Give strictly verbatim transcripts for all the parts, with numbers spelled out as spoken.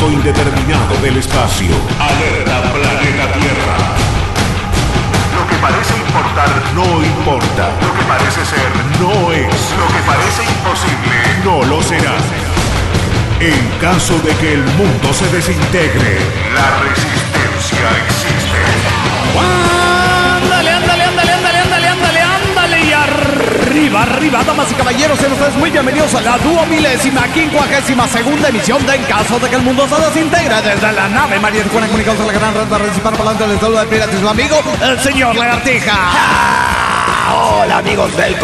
punto indeterminado del espacio. Alerta planeta Tierra. Lo que parece importar no importa. Lo que parece ser no es. Lo que parece imposible no lo será. En caso de que el mundo se desintegre, la resistencia existe. Ándale, ándale, ándale, ándale, ándale, ándale, ándale y arriba, arriba, damas y caballeros, sean ustedes muy bienvenidos a la duomilésima, quincuagésima segunda emisión de En caso de que el mundo se desintegre, desde la nave María Tijuana, comunicados a la gran red para recibir para adelante. Les saluda el pirata y su amigo, el señor Lagartija. Hola amigos del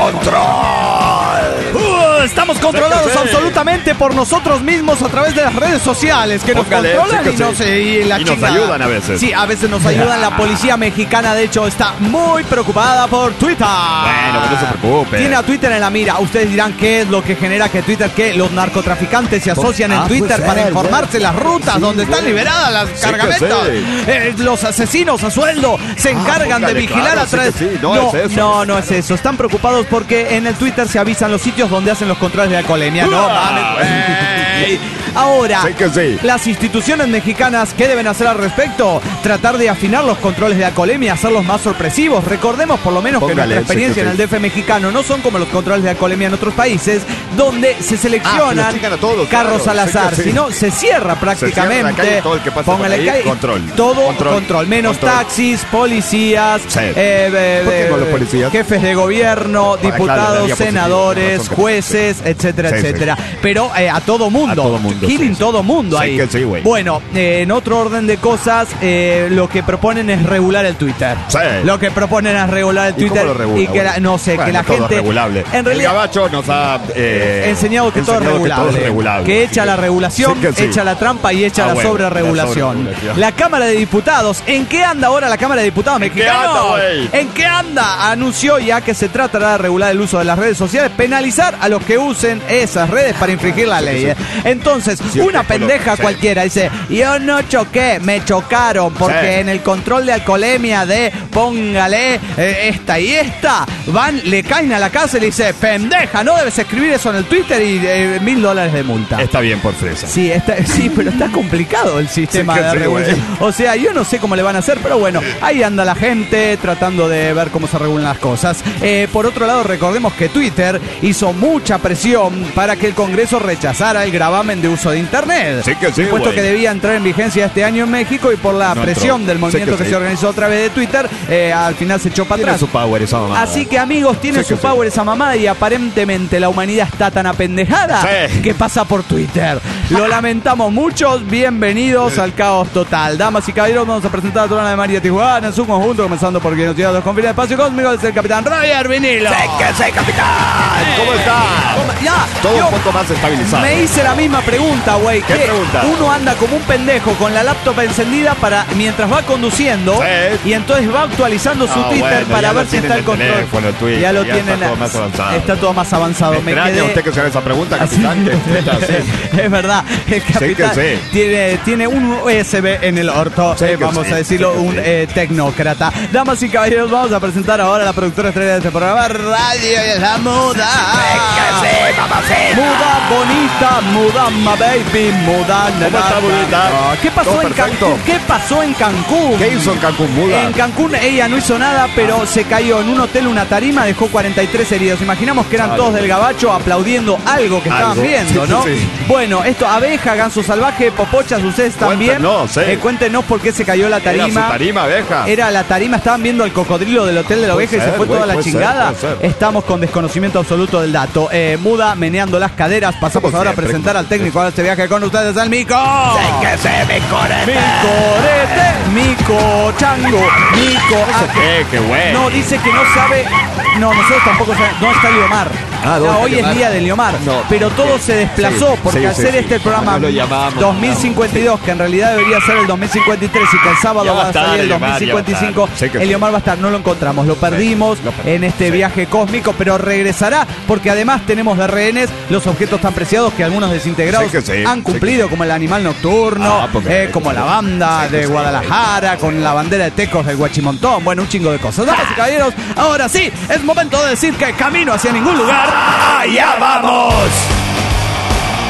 control. Uh, estamos controlados Séquese. absolutamente por nosotros mismos a través de las redes sociales que nos Póngale, controlan séquese. y no sé, y la Y nos chingada. ayudan a veces. Sí, a veces nos ayudan. La policía mexicana, de hecho, está muy preocupada por Twitter. Bueno, que no se preocupe. Tiene a Twitter en la mira. Ustedes dirán qué es lo que genera que Twitter, que los narcotraficantes se asocian Ah, en Twitter puede para ser, informarse las rutas sí, donde están güey. liberadas las Sí, cargamentos. que sí. Eh, los asesinos a sueldo se encargan póngale, de vigilar claro, a través. sí que sí. No no, es eso. no, no es eso. Están preocupados porque en el Twitter se avisan los sitios donde hacen los controles de alcoholemia. No Ah. mames, güey. Ahora, Sí que sí. las instituciones mexicanas, ¿qué deben hacer al respecto? Tratar de afinar los controles de alcoholemia, hacerlos más sorpresivos. Recordemos por lo menos Póngale, que nuestra experiencia sí que en el sí. D F mexicano no son como los controles de alcoholemia en otros países, donde se Ah, se seleccionan los chingan a todos, carros claro, al azar, sí que sí. sino se cierra prácticamente. la calle, todo el que pase por Póngale ahí, calle, control. Todo control, Control. menos Control. taxis, policías, Sí. eh, eh, ¿Por qué eh, no los policías? jefes de gobierno, Para diputados, dejarle la diapositiva, senadores, razón que- jueces, etcétera, Sí, sí. etcétera. Pero eh, a todo mundo. A todo mundo, Killing sí, sí. todo mundo Sí ahí. que sí, güey. Bueno, eh, en otro orden de cosas, eh, lo que proponen es regular el Twitter. Sí. Lo que proponen es regular el ¿Y Twitter. cómo lo regula, y que la- güey? no sé, Bueno, que la todo gente. es regulable. En realidad. El gabacho nos ha eh, enseñado que, todo, es enseñado que regulable, todo es regulable. que echa la regulación, Sí que sí. echa la trampa y echa Ah, la bueno, sobreregulación. la sobreregulación. La Cámara de Diputados, ¿en qué anda ahora la Cámara de Diputados ¿En qué mexicana? anda, güey? ¿En qué anda? Anunció ya que se tratará de regular el uso de las redes sociales, penalizar a los que usen esas redes para infringir la ley. sí. ¿eh? Entonces, Sí, una sí, pendeja sí. cualquiera dice, yo no choqué, me chocaron, porque Sí. en el control de alcoholemia de póngale eh, esta y esta, van, le caen a la casa y le dice, pendeja, no debes escribir eso en el Twitter y eh, mil dólares de multa. Está bien por fresa. Sí, está, sí, pero está complicado el sistema Sí que de sí, regulación. güey. O sea, yo no sé cómo le van a hacer, pero bueno, ahí anda la gente tratando de ver cómo se regulan las cosas. Eh, por otro lado, recordemos que Twitter hizo mucha presión para que el Congreso rechazara el gravamen de uso de Internet. Sí que sí, Impuesto güey. que debía entrar en vigencia este año en México y por la No presión entró. del movimiento Sí que que sí. se organizó a través de Twitter, eh, al final se echó para Tiene atrás. su power esa mamada. Así que amigos, tiene Sí su que sí. power esa mamada y aparentemente la humanidad está tan apendejada Sí. que pasa por Twitter. Lo lamentamos mucho, bienvenidos al caos total. Damas y caballeros, vamos a presentar a toda la de María Tijuana en su conjunto, comenzando por quien nos lleva a dos confines de espacio cósmico, es el capitán Roger Vinilo. ¡Séquese, capitán! ¿Cómo está? Ya, Todo yo un poco más estabilizado. me hice la misma pregunta, güey. ¿Qué que pregunta? Uno anda como un pendejo con la laptop encendida para mientras va conduciendo Sí. y entonces va actualizando su Ah, Twitter bueno, para ya ver lo si está tienen el el control. teléfono, Twitter, ya lo ya tienen. está todo más avanzado. Está todo más avanzado. Me Me extraña quedé- usted que se haga esa pregunta, capitán. que neta, sí. es verdad, el capitán que sí. tiene, tiene un U S B en el orto, Sí eh, que vamos sí, a decirlo, sí que un sí. eh, tecnócrata. Damas y caballeros, vamos a presentar ahora a la productora estrella de este programa, Radio y la Muda. Séquese, mamacita. Muda bonita, muda my baby, muda nena. está, bonita? ¿Qué pasó Todo en perfecto. Cancún? ¿Qué pasó en Cancún? ¿Qué hizo en Cancún, muda? En Cancún ella no hizo nada, pero se cayó en un hotel, una tarima, dejó cuarenta y tres heridos. Imaginamos que eran Ay, todos güey. del gabacho aplaudiendo algo que estaban Algo. viendo, Sí, ¿no? sí, sí. Bueno, esto, abeja, ganso salvaje, popochas, ustedes también. Cuéntenos, sí. Eh, cuéntenos por qué se cayó la Era tarima. su tarima, abeja. Era la tarima, estaban viendo el cocodrilo del hotel de la Puede oveja y se ser, fue güey, toda la puede ser, chingada. puede ser. Estamos con desconocimiento absoluto del dato. Eh, muda, meneando las caderas. Pasamos Como ahora siempre, a presentar como al técnico de este viaje con ustedes, el Mico. Séquese, mi Mi corete. corete, Mico Chango, Mico. Ah, ¿Qué? Qué bueno. no, dice que no sabe. No, nosotros tampoco sabemos. ¿Dónde está Liomar? Ah, ¿dónde No, está hoy Liomar? es día de Liomar. No. Pero todo se desplazó Sí, porque sí, al sí, ser sí. este el programa No lo llamamos, dos mil cincuenta y dos, que en realidad debería ser el dos mil cincuenta y tres y que el sábado Ya va va a a estar salir el el dos mil Liomar, cincuenta y ya va a cinco, estar. Sí que el sí. Liomar va a estar, no lo encontramos, lo perdimos lo perdimos. en este Sí. viaje cósmico, pero regresará porque además tenemos de rehenes los objetos tan preciados que algunos desintegrados Sí que sí, han sí cumplido, que sí. como el animal nocturno, Ah, porque- eh, como la banda Sí que de sí. Guadalajara, con la bandera de Tecos del Guachimontón, bueno, un chingo de cosas. Damas y caballeros, ahora sí, es momento de decir que camino hacia ningún lugar, allá vamos.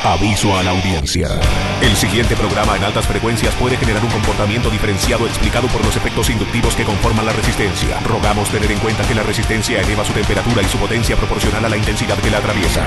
Aviso a la audiencia. El siguiente programa en altas frecuencias puede generar un comportamiento diferenciado explicado por los efectos inductivos que conforman la resistencia. Rogamos tener en cuenta que la resistencia eleva su temperatura y su potencia proporcional a la intensidad que la atraviesa.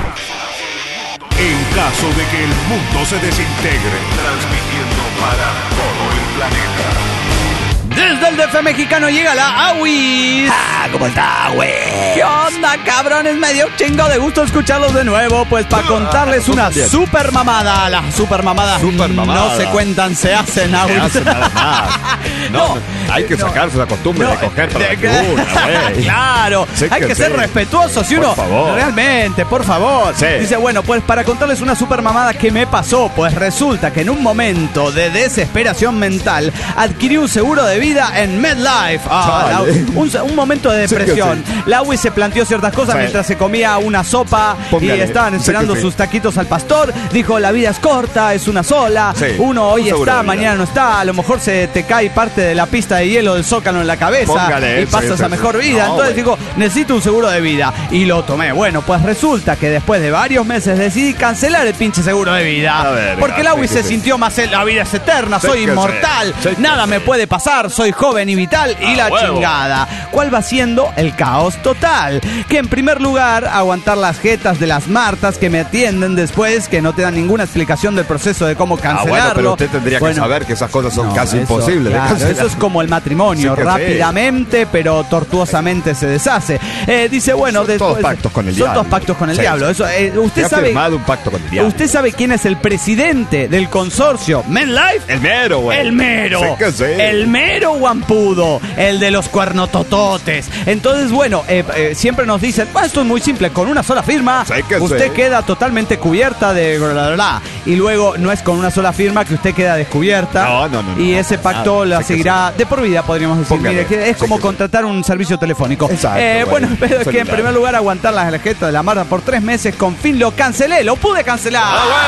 En caso de que el mundo se desintegre, transmitiendo para todo el planeta. Desde el D F mexicano llega la AWIS. Ah, ¿cómo está, güey? ¿Qué onda, cabrones? Me dio chingo de gusto escucharlos de nuevo, pues para contarles una super mamada. Las super mamadas Super mamada. no se cuentan, se hacen, Se AWIS. hace nada más. No, No, hay que no. sacarse la costumbre No, de coger para de- la tribuna, güey. Claro, Sí hay que que ser sí. respetuosos y Por uno favor. realmente, por favor. Sí. Dice, bueno, pues para contarles una super mamada que me pasó, pues resulta que en un momento de desesperación mental adquirí un seguro de vida en MedLife. Ah, Chale. la- un, un momento de Sí que depresión. sí. La AWIS se planteó ciertas cosas Sí. mientras se comía una sopa Póngale. y estaban Sí que esperando sí. sus taquitos al pastor. Dijo, la vida es corta, es una sola. Sí. Uno hoy Un seguro está, de vida. mañana no está. A lo mejor se te cae parte de la pista de hielo del Zócalo en la cabeza Póngale, y sí, pasas sí, a sí. mejor vida. No, Entonces güey. digo, necesito un seguro de vida. Y lo tomé. Bueno, pues resulta que después de varios meses decidí cancelar el pinche seguro de vida. A ver, porque el sí AWIS que se sí. sintió más en la vida es eterna, Sí soy que inmortal, sí. Sí que nada sí. me puede pasar, soy joven y vital y A la huevo. chingada. ¿Cuál va siendo el caos total? Que en primer lugar, aguantar las jetas de las martas que me atienden después, que no te dan ninguna explicación del proceso de cómo Ah, cancelarlo. bueno, pero usted tendría Bueno, que saber que esas cosas son no, casi eso, imposibles claro, de cancelar. eso es como el matrimonio, Sí que sí. rápidamente pero tortuosamente se deshace. Eh, dice, bueno, Son después, todos pactos con el son diablo. todos pactos con el Sí, diablo. sí. Eso, eh, Se usted ha sabe, firmado un pacto con el diablo. usted sabe quién es el presidente del consorcio MedLife. El mero, güey. El mero, Sí que sí. el mero guampudo, el de los cuernotototes. Entonces, bueno, eh, eh, siempre nos dicen, "Ah, esto es muy simple, con una sola firma, Sí que usted sí. queda totalmente cubierta de bla, bla, bla". Y luego no es con una sola firma que usted queda descubierta. No, no, no, no, Y no, ese para pacto nada. la Sí que seguirá de por vida, podríamos decir. Póngale. Mire, que es Sí como que sí. contratar un servicio telefónico. Exacto, Eh, güey. bueno, pero es que en Celular. primer lugar aguantar la tarjeta de la marca por tres meses, con fin lo cancelé, lo pude cancelar.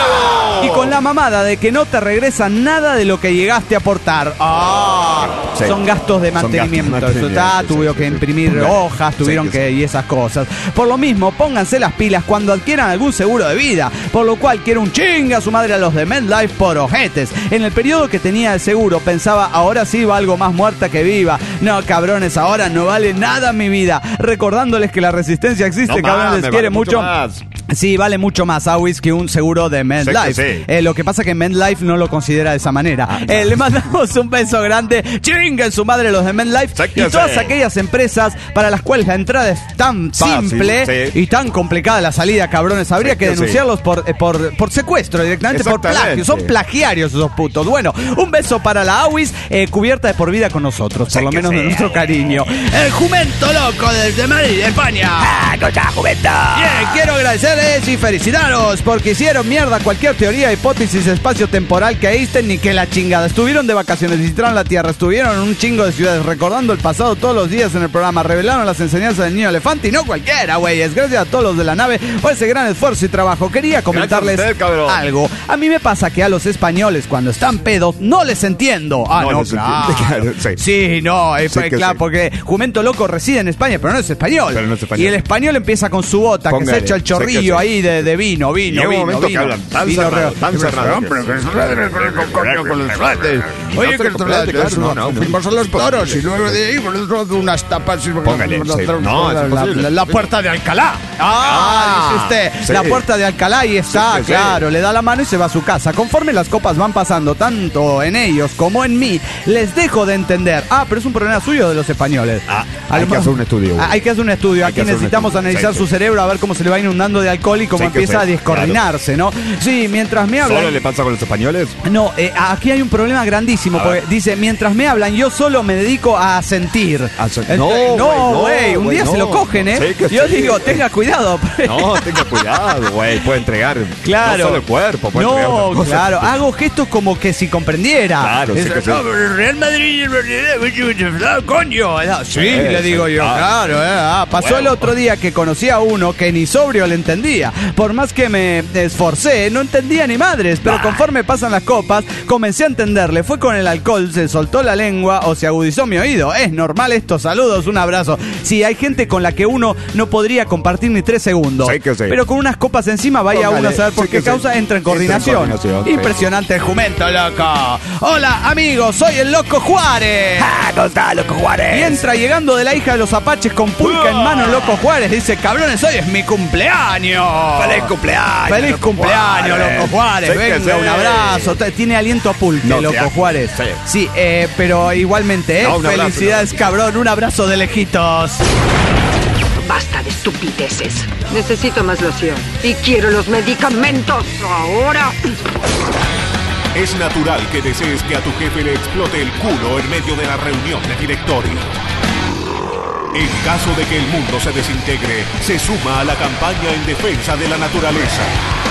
¡A huevo! Y con la mamada de que no te regresa nada de lo que llegaste a aportar. Ah, Sí. son gastos de Son gastos de mantenimiento. Eso mantenimiento, está, sí, tuvieron sí, que sí. imprimir Póngale. hojas, Sí, tuvieron que que sí. y esas cosas. Por lo mismo, pónganse las pilas cuando adquieran algún seguro de vida. Por lo cual quiero un chinga a su madre a los de MedLife por ojetes. En el periodo que tenía el seguro pensaba, ahora sí va algo más muerta que viva. No, cabrones, ahora no vale nada mi vida. Recordándoles que la resistencia existe, No cabrones, mames, les quiere vale mucho mucho. más. Sí, vale mucho más AWIS que un seguro de MedLife. Sí que sí. Eh, lo que pasa que MedLife no lo considera de esa manera. Ah, Eh, le mandamos un beso grande. Chinguen su madre los de MedLife Sí que y todas sí. aquellas empresas para las cuales la entrada es tan Fácil, simple sí. y tan complicada la salida, cabrones. Habría Sí que que sí. denunciarlos por, eh, por, por secuestro directamente, por Exactamente. plagio. Son plagiarios esos putos. Bueno, un beso para la AWIS, eh, cubierta de por vida con nosotros, por Sí lo que menos sí. de nuestro cariño. El Jumento Loco desde Madrid, España. ¡Ah, concha, juventud! Bien, quiero agradecerles y felicitaros porque hicieron mierda cualquier teoría, hipótesis espacio-temporal que Einstein ni que la chingada. Estuvieron de vacaciones, visitaron la Tierra, estuvieron en un chingo de ciudades, recordando el pasado todos los días en el programa, revelaron las enseñanzas del niño elefante y no cualquiera, güeyes. Gracias a todos los de la nave por ese gran esfuerzo y trabajo. Quería comentarles Gracias a usted, cabrón. algo. A mí me pasa que a los españoles cuando están pedos no les entiendo. Ah, No no, les claro. entiende, claro, sí. Sí, no, eh, Sí que claro, sí. porque Jumento Loco reside en España, pero no es español. Pero no es español. Y el español empieza con su bota, que Póngale, se echa el sí que chorrillo sí. ahí de, de vino, vino, Llega un vino, momento que vino. hablan tan Vino cerrado, re- tan cerrado. Hombre, que es con los flates. No Oye, te que complace, claro, no, no, fuimos a los toros y luego de ahí unas tapas y Póngale, sí. No, es la, imposible. la- la puerta de Alcalá. Ah, dice usted, sí. la puerta de Alcalá y está, Sí, sí, sí. claro, le da la mano y se va a su casa. Conforme las copas van pasando, tanto en ellos como en mí, les dejo de entender. Ah, pero es un problema suyo de los españoles. Ah, A hay lo que mejor- hacer un estudio, güey. Ah, Hay que hacer un estudio. Hay que Aquí hacer un necesitamos estudio. analizar Sí, su sí. cerebro a ver cómo se le va inundando de alcohol y cómo Sí que empieza sí, a descoordinarse, ¿no? Sí, mientras me hablan. ¿Solo le pasa con los españoles? No, eh, aquí hay un problema grandísimo, A porque ver. dice, mientras me hablan, yo solo me dedico a sentir. A sen- Ent- No, güey, no, no, güey, un güey, día no. se lo cogen, ¿eh? Sí que yo sí. digo, tenga cuidado. No, tenga cuidado, güey. Puede entregar Claro. no solo el cuerpo, puede entregar No, otras cosas. claro, hago gestos como que si comprendiera. Claro, sí Es- que sí. no, pero el Real Madrid, coño. Sí, Sí, le digo sí, yo, claro. claro. eh, ah, pasó Huevo. el otro día que conocí a uno que ni sobrio le entendía podía. Por más que me esforcé, no entendía ni madres, pero conforme pasan las copas, comencé a entenderle. Fue con el alcohol, se soltó la lengua o se agudizó mi oído. Es normal esto, saludos, un abrazo. Sí, hay gente con la que uno no podría compartir ni tres segundos. Sí que sí. Pero con unas copas encima, vaya Póngale, uno a saber por sí qué que causa, sí. entra en Entra en coordinación. coordinación, sí. Impresionante el jumento, loco. Hola, amigos, soy el Loco Juárez. Ah, ¿cómo está, Loco Juárez? Y entra llegando de la hija de los apaches con pulca en mano el Loco Juárez. Dice, cabrones, hoy es mi cumpleaños. ¡Feliz cumpleaños! Feliz Loco cumpleaños, Juárez! Loco Juárez. Sí que Venga, sí. un abrazo. T- Tiene aliento a pulque, No, Loco sí, Juárez. sí. Sí, eh, pero igualmente, ¿eh? No, un abrazo, Felicidades, un cabrón. Un abrazo de lejitos. Basta de estupideces. Necesito más loción. Y quiero los medicamentos ahora. Es natural que desees que a tu jefe le explote el culo en medio de la reunión de directorio. En caso de que el mundo se desintegre, se suma a la campaña en defensa de la naturaleza.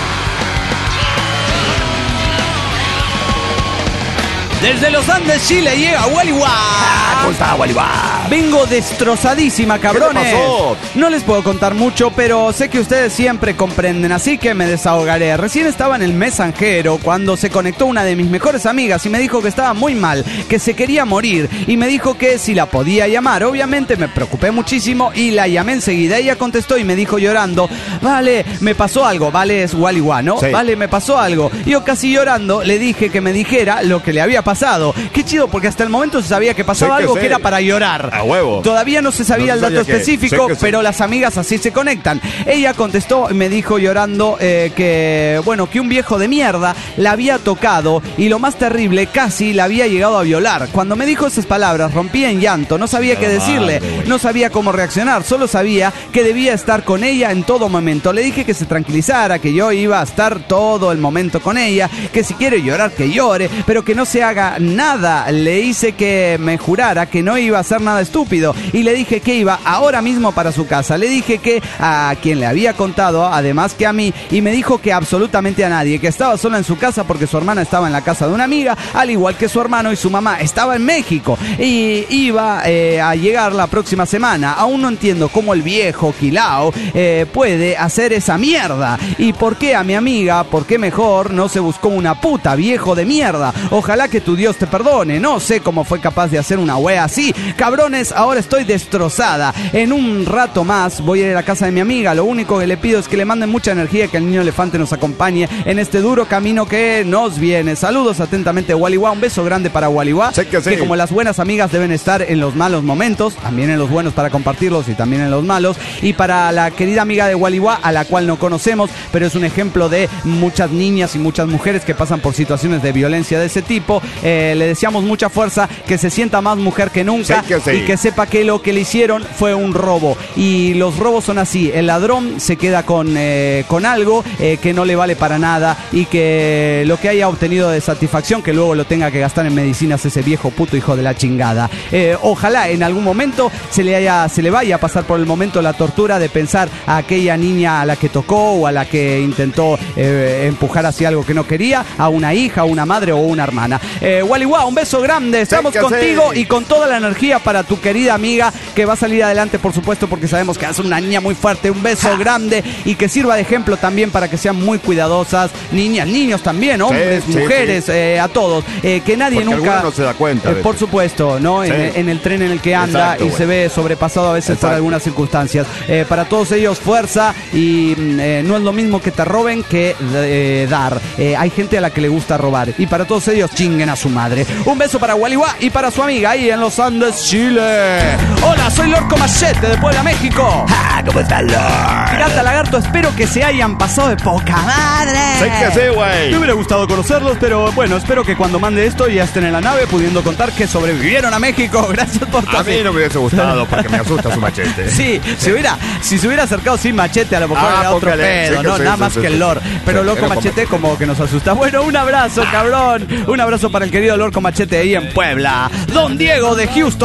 Desde los Andes, Chile, llega Waliwa. ¿Cómo está, Waliwa? Vengo destrozadísima, cabrones. ¿Qué te pasó? No les puedo contar mucho, pero sé que ustedes siempre comprenden, así que me desahogaré. Recién estaba en el mensajero cuando se conectó una de mis mejores amigas y me dijo que estaba muy mal, que se quería morir, y me dijo que si la podía llamar. Obviamente me preocupé muchísimo y la llamé enseguida. Ella contestó y me dijo llorando, vale, me pasó algo. Vale es Waliwa, ¿no? Sí. Vale, me pasó algo. Yo casi llorando le dije que me dijera lo que le había pasado. Qué chido, porque hasta el momento se sabía que pasaba Sí que algo sí. que era para llorar. A huevo. Todavía no se sabía No el se dato sabía que- específico, sí que sí. pero las amigas así se conectan. Ella contestó y me dijo llorando eh, que, bueno, que un viejo de mierda la había tocado y lo más terrible, casi la había llegado a violar. Cuando me dijo esas palabras, rompí en llanto. No sabía qué decirle, madre, güey. no sabía cómo reaccionar, solo sabía que debía estar con ella en todo momento. Le dije que se tranquilizara, que yo iba a estar todo el momento con ella, que si quiere llorar, que llore, pero que no se haga nada. Le hice que me jurara que no iba a hacer nada estúpido y le dije que iba ahora mismo para su casa. Le dije que a quien le había contado, además que a mí, y me dijo que absolutamente a nadie, que estaba sola en su casa porque su hermana estaba en la casa de una amiga, al igual que su hermano, y su mamá estaba en México y iba eh, a llegar la próxima semana. Aún no entiendo cómo el viejo Quilao eh, puede hacer esa mierda y por qué a mi amiga, por qué mejor no se buscó una puta, viejo de mierda. Ojalá que tu Dios te perdone. No sé cómo fue capaz de hacer una wea así. Cabrones, ahora estoy destrozada. En un rato más voy a ir a la casa de mi amiga. Lo único que le pido es que le manden mucha energía, que el niño elefante nos acompañe en este duro camino que nos viene. Saludos atentamente, Waliwa. Un beso grande para Waliwa. Sí que sí. Que como las buenas amigas deben estar en los malos momentos, también en los buenos para compartirlos y también en los malos. Y para la querida amiga de Waliwa, a la cual no conocemos, pero es un ejemplo de muchas niñas y muchas mujeres que pasan por situaciones de violencia de ese tipo. Eh, le deseamos mucha fuerza, que se sienta más mujer que nunca. Sí que sí. Y que sepa que lo que le hicieron fue un robo. Y los robos son así: el ladrón se queda con, eh, con algo eh, que no le vale para nada, y que lo que haya obtenido de satisfacción, que luego lo tenga que gastar en medicinas ese viejo puto hijo de la chingada. Eh, ojalá en algún momento se le, haya, se le vaya a pasar por el momento la tortura de pensar a aquella niña a la que tocó o a la que intentó eh, empujar hacia algo que no quería, a una hija, a una madre o una hermana. Eh, Waliwa, un beso grande. Estamos que contigo sí. y con toda la energía para tu querida amiga, que va a salir adelante, por supuesto, porque sabemos que es una niña muy fuerte. Un beso grande y que sirva de ejemplo también para que sean muy cuidadosas. Niñas, niños también, hombres, sí, mujeres, sí. Eh, a todos. Eh, que nadie Porque nunca... alguno no se da cuenta Eh, de por eso. supuesto, ¿no? Sí. En, en el tren en el que anda. Exacto, Y güey. se ve sobrepasado a veces por Exacto. algunas circunstancias. Eh, para todos ellos, fuerza. Y mm, eh, no es lo mismo que te roben que eh, dar. Eh, hay gente a la que le gusta robar. Y para todos ellos, chinguen a su madre. Un beso para Waliwa y para su amiga ahí en los Andes, Chile. Hola, soy Lorco Machete de Puebla, México. Ah, ¿cómo está, Lord? Pirata Lagarto, espero que se hayan pasado de poca madre. Sí que sí, güey. Me hubiera gustado conocerlos, pero bueno, espero que cuando mande esto ya estén en la nave pudiendo contar que sobrevivieron a México. Gracias por todo. A mí no me hubiese gustado porque me asusta su machete. Sí, si hubiera, si se hubiera acercado sin machete, a lo mejor Ah, era otro póngale. pedo, Sí que ¿no? sí, Nada sí, más sí, que sí. el Lord. Pero Sí, Loco era con Machete machete. como que nos asusta. Bueno, un abrazo, cabrón. Un abrazo para el querido Lorco Machete ahí en Puebla. Don Diego de Houston y Cuernavaca.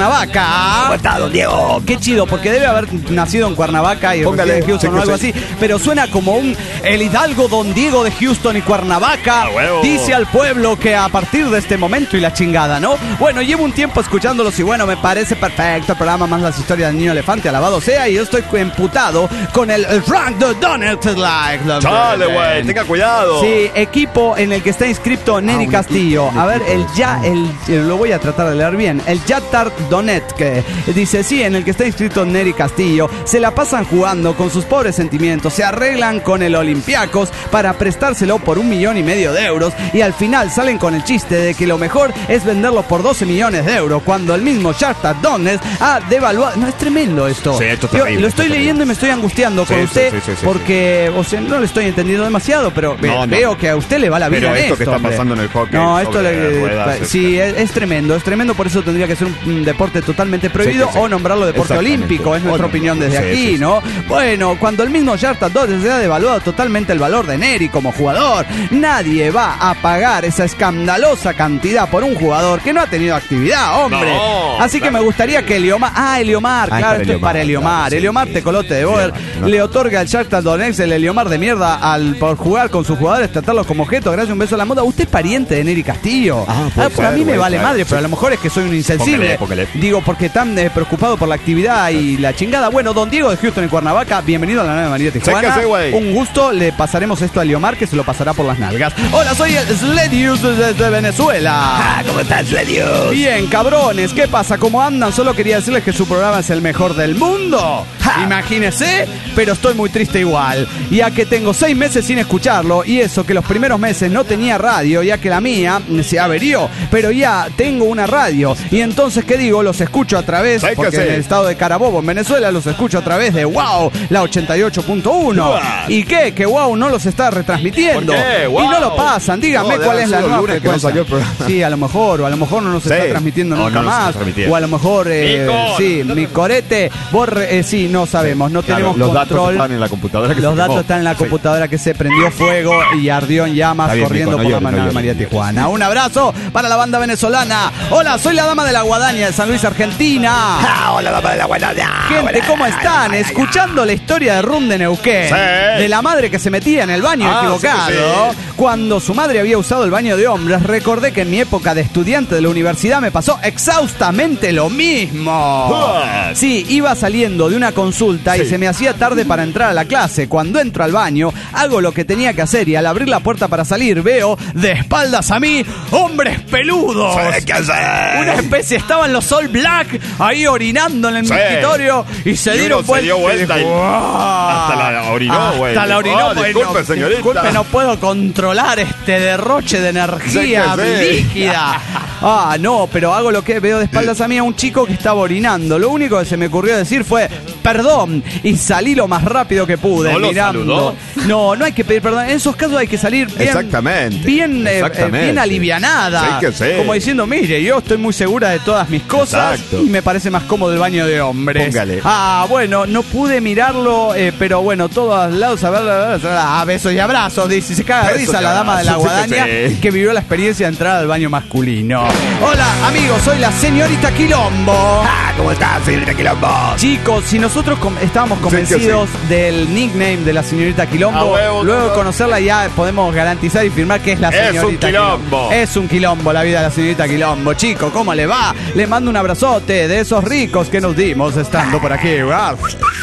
Cuernavaca. ¿Cómo está, don Diego? Qué chido, porque debe haber nacido en Cuernavaca y Póngale, en Houston o algo así, pero suena como un el Hidalgo Don Diego de Houston y Cuernavaca. Ah, huevo. Dice al pueblo que a partir de este momento y la chingada, ¿no? Bueno, llevo un tiempo escuchándolos y bueno, me parece perfecto el programa, más las historias del niño elefante, alabado sea, y yo estoy emputado con el, el Frank the Donald like. Chale, güey, tenga cuidado. Sí, equipo en el que está inscrito Neri Ah, Castillo. equipo, A ver, el equipo. ya, el, el- lo voy a tratar de leer bien. El Yatar Donet, que dice, sí, en el que está inscrito Neri Castillo, se la pasan jugando con sus pobres sentimientos, se arreglan con el Olympiacos para prestárselo por un millón y medio de euros y al final salen con el chiste de que lo mejor es venderlo por doce millones de euros cuando el mismo Shakhtar Donetsk ha devaluado. No, es tremendo esto. Sí, esto es Yo terrible, lo esto estoy es leyendo terrible. y me estoy angustiando con Sí, sí, usted sí, sí, sí, porque, o sea, no le estoy entendiendo demasiado, pero ve- No, no. veo que a usted le va la vida Pero en esto que está hombre. pasando en el hockey No, esto sobre le, ruedas, sí, este. es, es tremendo, es tremendo, por eso tendría que ser un, un deporte totalmente prohibido Sí, sí, sí. o nombrarlo deporte Exactamente. olímpico, es nuestra O no. opinión desde Sí, aquí, sí, sí. ¿no? Bueno, cuando el mismo Shakhtar Donetsk se ha devaluado totalmente el valor de Neri como jugador, nadie va a pagar esa escandalosa cantidad por un jugador que no ha tenido actividad, hombre. No, Así que claro. me gustaría que Eliomar, ah, Eliomar, Ah, claro, para esto es para Eliomar, Eliomar, claro, sí, Eliomar sí. Tecolote de Boer, Eliomar, no. le otorga al Shakhtar Donetsk el Eliomar de mierda al por jugar con sus jugadores, tratarlos como objeto, gracias un beso a la moda. ¿Usted es pariente de Neri Castillo? Ah, puede pues a ser, mí me güey, vale claro, madre, sí. pero a lo mejor es que soy un insensible. Póngale, póngale. Digo, porque tan eh, preocupado por la actividad y la chingada. Bueno, don Diego de Houston en Cuernavaca, bienvenido a la nueva María Tijuana. Séquese, güey. Un gusto, le pasaremos esto a Eliomar que se lo pasará por las nalgas. Hola, soy el Sledius desde Venezuela. Ah, ¿cómo estás, Ledios? Bien, cabrones, ¿qué pasa? ¿Cómo andan? Solo quería decirles que su programa es el mejor del mundo. Imagínese, pero estoy muy triste igual, ya que tengo seis meses sin escucharlo y eso que los primeros meses no tenía radio, ya que la mía se averió, pero ya tengo una radio y entonces, ¿qué digo? Los escucho a través, ¿Sabes qué porque hacer? en el estado de Carabobo, en Venezuela, los escucho a través de Wow, la ochenta y ocho punto uno. What? ¿Y qué? Que Wow no los está retransmitiendo. ¿Por qué? Y Wow. no lo pasan, díganme No, cuál debe es la ser nueva lunes que no frecuencia. salió el programa. Sí, a lo mejor, o a lo mejor no nos Sí. está transmitiendo O nunca no nos está más. transmitiendo. O a lo mejor, eh, Nico, sí, no, mi corete, borre, eh, sí, no sabemos, no Claro, tenemos los datos control. están en la computadora que Los se datos quemó. están en la Sí. computadora que se prendió fuego y ardió en llamas Está bien, corriendo Nico, no por la llores, no Manuel llores. María Tijuana. Un abrazo para la banda venezolana. Hola, soy la dama de la guadaña de San Luis, Argentina. Ah, hola, dama de la buena. Gente, ¿cómo están? Escuchando la historia de Run de Neuquén. Sí. De la madre que se metía en el baño Ah, equivocado. sí que sí. Cuando su madre había usado el baño de hombres, recordé que en mi época de estudiante de la universidad me pasó exhaustamente lo mismo. What? Sí, iba saliendo de una consulta y Sí. se me hacía tarde para entrar a la clase. Cuando entro al baño, hago lo que tenía que hacer y al abrir la puerta para salir, veo de espaldas a mí hombres peludos. ¿Sabes qué hacer? Una especie, estaban los All Black ahí orinando en el Sí. mictorio y se Y dieron uno se vuelta. dio vuelta y- ¡Guau! hasta la orinó, Hasta güey. la orinó, Oh, güey, disculpe, no, señorita. Disculpe, no puedo controlar este derroche de energía Sí que sí. líquida. Ah, no, pero hago lo que veo de espaldas a mí a un chico que estaba orinando. Lo único que se me ocurrió decir fue perdón y salí lo más rápido que pude ¿No lo mirando. saludó? No, no hay que pedir perdón. En esos casos hay que salir bien, Exactamente. bien, eh, eh, Exactamente. bien alivianada. Sí que sí. Como diciendo, mire, yo estoy muy segura de todas mis cosas Exacto. y me parece más cómodo el baño de hombres. Póngale. Ah, bueno, no pude mirarlo, eh, pero bueno, todos lados a ver, a besos y abrazos, dice, se caga de Besos risa y la dama de la abrazos, guadaña sí. que vivió la experiencia de entrar al baño masculino. Hola, amigos, soy la señorita Quilombo. Ah, ¿cómo estás, señorita Quilombo? Chicos, si nosotros com- estábamos convencidos del nickname de la señorita Quilombo, A huevo, luego de claro. conocerla ya podemos garantizar y firmar que es la Es un señorita quilombo. Es un quilombo la vida de la señorita Quilombo. Chico, ¿cómo le va? Le mando un abrazote de esos ricos que nos dimos estando por aquí. ¿verdad?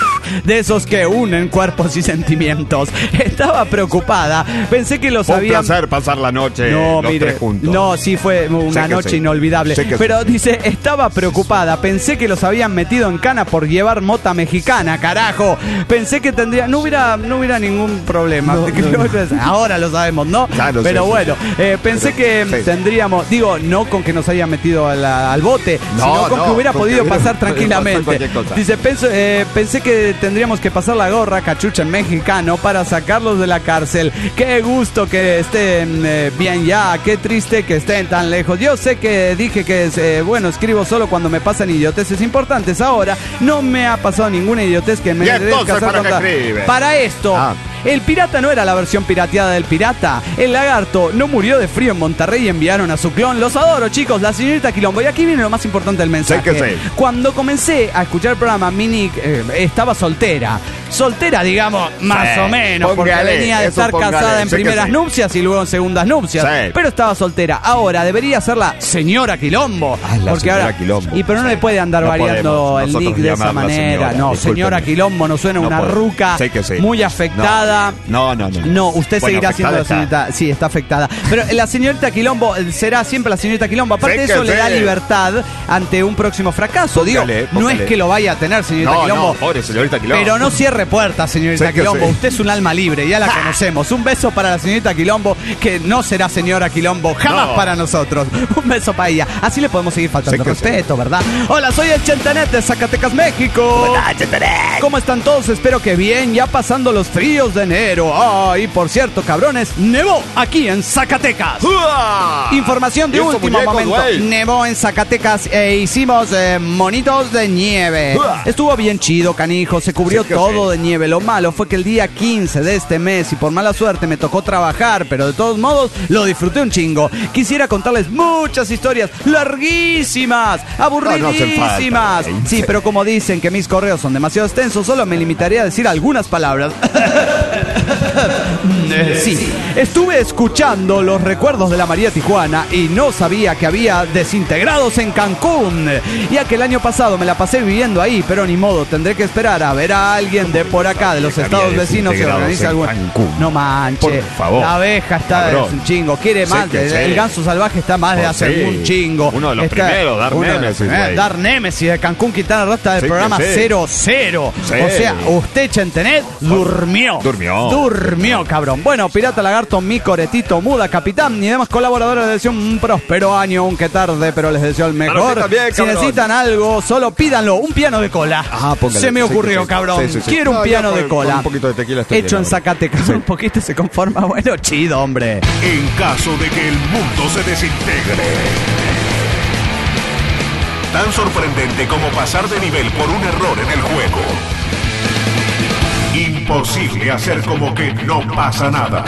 De esos que unen cuerpos y sentimientos. Estaba preocupada. Pensé que los Fue un habían... placer pasar la noche No, los mire, tres juntos. no, sí fue una Sé que noche sí. inolvidable. Sé que Pero sí. dice, estaba preocupada. Pensé que los habían metido en cana por llevar mota mexicana, carajo. Pensé que tendría, no hubiera, no hubiera ningún problema. Ahora lo sabemos, ¿no? Claro, Pero sí, bueno, eh, pensé que sí. tendríamos, digo, no con que nos hayan metido al, al bote, No, sino con no, que hubiera con que podido hubiera pasar podido tranquilamente. pasar cualquier cosa. Dice, pensé, eh, pensé que tendríamos que pasar la gorra cachucha en mexicano para sacarlos de la cárcel. Qué gusto que estén eh, bien ya, qué triste que estén tan lejos. Yo sé que dije que, eh, bueno, escribo solo cuando me pasan idioteces importantes. Ahora no me ha pasado ninguna idiotez que me ¿Y merezca entonces ser para qué contada. escribe? Para esto, Ah. El pirata no era la versión pirateada del pirata. El lagarto no murió de frío en Monterrey y enviaron a su clon. Los adoro, chicos, la señorita Quilombo. Y aquí viene lo más importante del mensaje. Sí que sí. Cuando comencé a escuchar el programa, Mini eh, estaba soltera. Soltera, digamos, más Sí, o menos, porque póngale, venía de eso estar póngale, casada en sí que primeras sí. nupcias y luego en segundas nupcias. Sí. Pero estaba soltera. Ahora debería ser la señora Quilombo. Ah, la porque señora ahora, Quilombo. Y pero no Sí. le puede andar No variando podemos el nosotros nick de esa llamarla manera. señora, no, discúlpeme. señora Quilombo nos suena No una podemos. ruca Sí que sí. muy afectada. No, no, no. No, usted Bueno, seguirá siendo la afectada está. señorita. Sí, está afectada. Pero la señorita Quilombo eh, será siempre la señorita Quilombo. Aparte Sí de que eso, le da sí. libertad ante un próximo fracaso. Digo, Póngale, no póngale. es que lo vaya a tener, señorita No, Quilombo. no, pobre señorita Quilombo. Pero no cierre puertas, señorita Sí que Quilombo. sí. Usted es un alma libre, ya la conocemos. Un beso para la señorita Quilombo, que no será señora Quilombo jamás No. para nosotros. Un beso para ella. Así le podemos seguir faltando Sí que sí. respeto, ¿verdad? Hola, soy el Chentenet de Zacatecas, México. ¿Cómo están todos? Espero que bien, ya pasando los fríos de enero. Ah, y por cierto, cabrones, nevó aquí en Zacatecas. ¡Uah! Información de Y esos último muñecos, momento. güey. Nevó en Zacatecas e hicimos eh, monitos de nieve. Uah. Estuvo bien chido, canijo. Se cubrió Sí que todo sí. de nieve. Lo malo fue que el día quince de este mes, y por mala suerte me tocó trabajar, pero de todos modos lo disfruté un chingo. Quisiera contarles muchas historias larguísimas, aburridísimas. falta, güey. Sí, pero como dicen que mis correos son demasiado extensos, solo me limitaría a decir algunas palabras. Eh, sí, estuve escuchando los recuerdos de la María Tijuana y no sabía que había desintegrados en Cancún. Ya que el año pasado me la pasé viviendo ahí, pero ni modo, tendré que esperar a ver a alguien de por acá, de los que estados había vecinos, que desintegrados organice en algún. Cancún. No manche, Por favor. la abeja está Cabrón. es un chingo, quiere Sí más. que el, sí. el ganso salvaje está más de Pues hace sí. un chingo. Uno de los Está- primeros, Dar uno de los Némesis, primeros, güey. Dar Némesis de Cancún, Quintana Roo, está del Sí que programa sí. cero cero. Sí. O sea, usted, Chentenet, durmió. Durmió. Durmió, cabrón. Bueno, Pirata Lagarto, mi coretito, muda, capitán y demás colaboradores les deseo un próspero año, aunque tarde, pero les deseo el Para mejor. usted también, Si cabrón. necesitan algo, solo pídanlo. Un piano de cola. Ah, póngale. Se me Sí que ocurrió, sí. cabrón. Sí, sí, sí. Quiero un No, ya piano con- de cola. con un poquito de tequila estoy Hecho bien, en cabrón. Zacatecas. Un poquito se conforma. Bueno, chido, hombre. En caso de que el mundo se desintegre. Tan sorprendente como pasar de nivel por un error en el juego. Imposible hacer como que no pasa nada.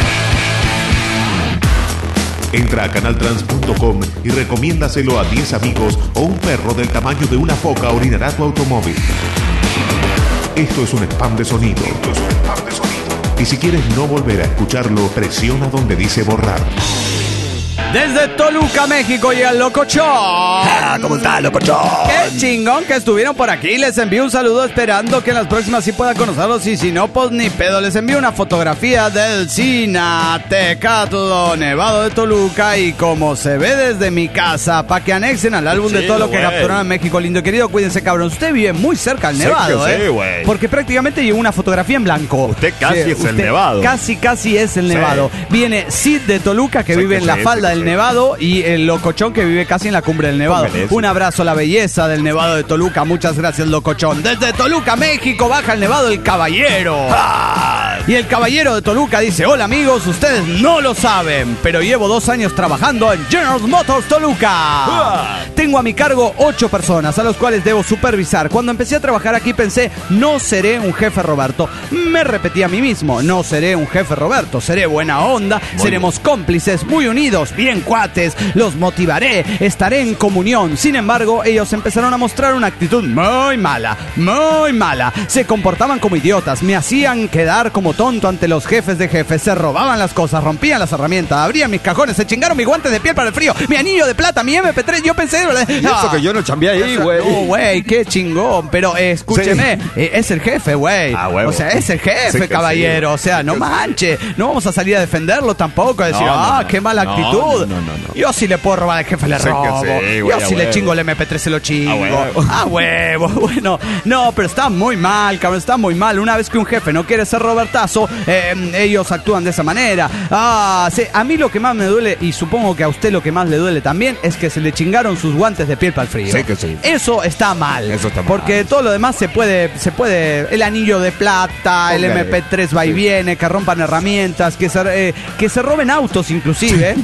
Entra a canaltrans punto com y recomiéndaselo a diez amigos o un perro del tamaño de una foca orinará tu automóvil. Esto es un spam de sonido. Esto es un spam de sonido. Y si quieres no volver a escucharlo, presiona donde dice borrar. Desde Toluca, México, y el Locochón. Ah, ¿cómo está, locochón? Qué chingón que estuvieron por aquí. Les envío un saludo esperando que en las próximas sí pueda conocerlos. Y si no, pues ni pedo. Les envío una fotografía del Cinatecatlo Nevado de Toluca. Y como se ve desde mi casa, para que anexen al álbum de Sí, todo lo que güey. capturaron en México lindo y querido. Cuídense, cabrón. Usted vive muy cerca al Sí Nevado, que sí, ¿eh? güey. Porque prácticamente llegó una fotografía en blanco. Usted casi es el usted Nevado. Casi, casi es el Sí. Nevado. Viene Sid de Toluca, que Sí vive que en la sí, falda sí que del sí. Nevado, y el Locochón, que vive casi en la cumbre del Nevado. Póngale eso. Un abrazo a la belleza del Nevado de Toluca. Muchas gracias, Locochón. Desde Toluca, México, baja el Nevado el Caballero. Y el Caballero de Toluca dice: hola amigos, ustedes no lo saben, pero llevo dos años trabajando en General Motors Toluca. Tengo a mi cargo ocho personas a los cuales debo supervisar. Cuando empecé a trabajar aquí pensé: no seré un jefe Roberto. Me repetí a mí mismo: no seré un jefe Roberto, seré buena onda, seremos cómplices, muy unidos, bien cuates, los motivaré, estaré en comunión. Sin embargo, ellos empezaron a mostrar una actitud muy mala, muy mala. Se comportaban como idiotas, me hacían quedar como tonto ante los jefes de jefes, se robaban las cosas, rompían las herramientas, abrían mis cajones, se chingaron mis guantes de piel para el frío, mi anillo de plata, mi eme pe tres, yo pensé... Y eso que yo no chambeé ahí, güey. No, güey, qué chingón. Pero eh, escúcheme, eh, es el jefe, güey. Ah, huevo. O sea, es el jefe, Sí que caballero. sí. O sea, no Sí que sí. manche. No vamos a salir a defenderlo tampoco. A decir, No, no, ah, no. qué mala No, actitud. no, no, no, no. Yo si le puedo robar al jefe, le Sí que robo. sí, Yo güey, a si le huevo. chingo el eme pe tres, se lo chingo. A huevo. Ah, huevo. Bueno, no, pero está muy mal, cabrón. Está muy mal. Una vez que un jefe no quiere ser Robertazo, eh, ellos actúan de esa manera. Ah, sí, a mí lo que más me duele, y supongo que a usted lo que más le duele también, es que se le chingaron sus guantes de piel para el frío. Sí que sí. Eso está mal. Eso está mal. Porque todo lo demás se puede, se puede, el anillo de plata, el Póngale. eme pe tres va y Sí. viene, que rompan herramientas, que se, eh, que se roben autos inclusive. Pues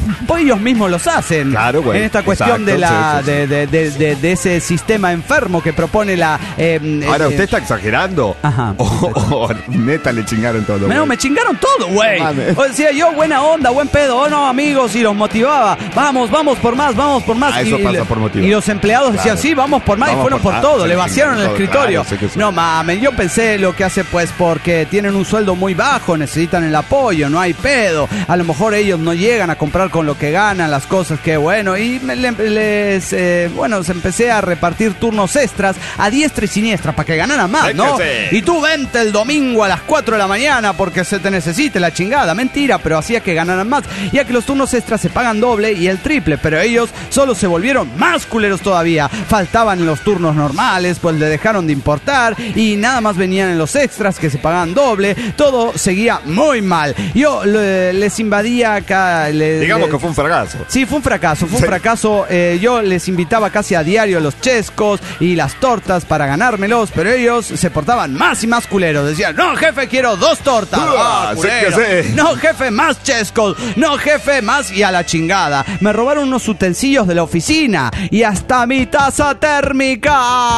ellos mismos los hacen. Claro, güey. En esta cuestión Exacto, de, la, sí, sí, sí. De, de, de, de, de ese sistema enfermo que propone la... Eh, Ahora, eh, ¿usted está exagerando? Ajá. O, o neta le chingaron todo, No, güey. me chingaron todo, güey. No mames. O decía yo, buena onda, buen pedo, oh no, amigos, y los motivaba. Vamos, vamos por más, vamos por más. Ah, eso y, pasa y- por motivo. Y los empleados Claro. decían, sí, vamos por más, Vamos y fueron por por, más, todo, se le lo vaciaron el chingaron todo, escritorio. claro, sí que sí. No mames, yo pensé lo que hace pues porque tienen un sueldo muy bajo, necesitan el apoyo, no hay pedo. A lo mejor ellos no llegan a comprar con lo que ganan las cosas, que bueno. Y me- le- les, eh, bueno, se empecé a repartir turnos extras a diestra y siniestra para que ganaran más, ¿no? Déjese. Y tú vente el domingo a las cuatro de la mañana porque se te necesite la chingada. Mentira, pero hacía que ganaran más, ya que los turnos extras se pagan doble y el triple, pero ellos solo se volvieron más culeros todavía. Faltaban en los turnos normales, pues le dejaron de importar y nada más venían en los extras que se pagaban doble. Todo seguía muy mal. Yo le- les invadía acá. le- Digamos le- que fue un fracaso. Sí, fue un fracaso, fue un Sí. fracaso. Eh, yo les invitaba casi a diario los chescos y las tortas para ganármelos, pero ellos se portaban más y más culeros. Decían, no, jefe, quiero dos tortas. Ah, Ah, sí culero. que sí. No, jefe, más chescos. No, jefe, más y a la chingada. Me robaron unos utensilios de la oficina y hasta mi taza térmica.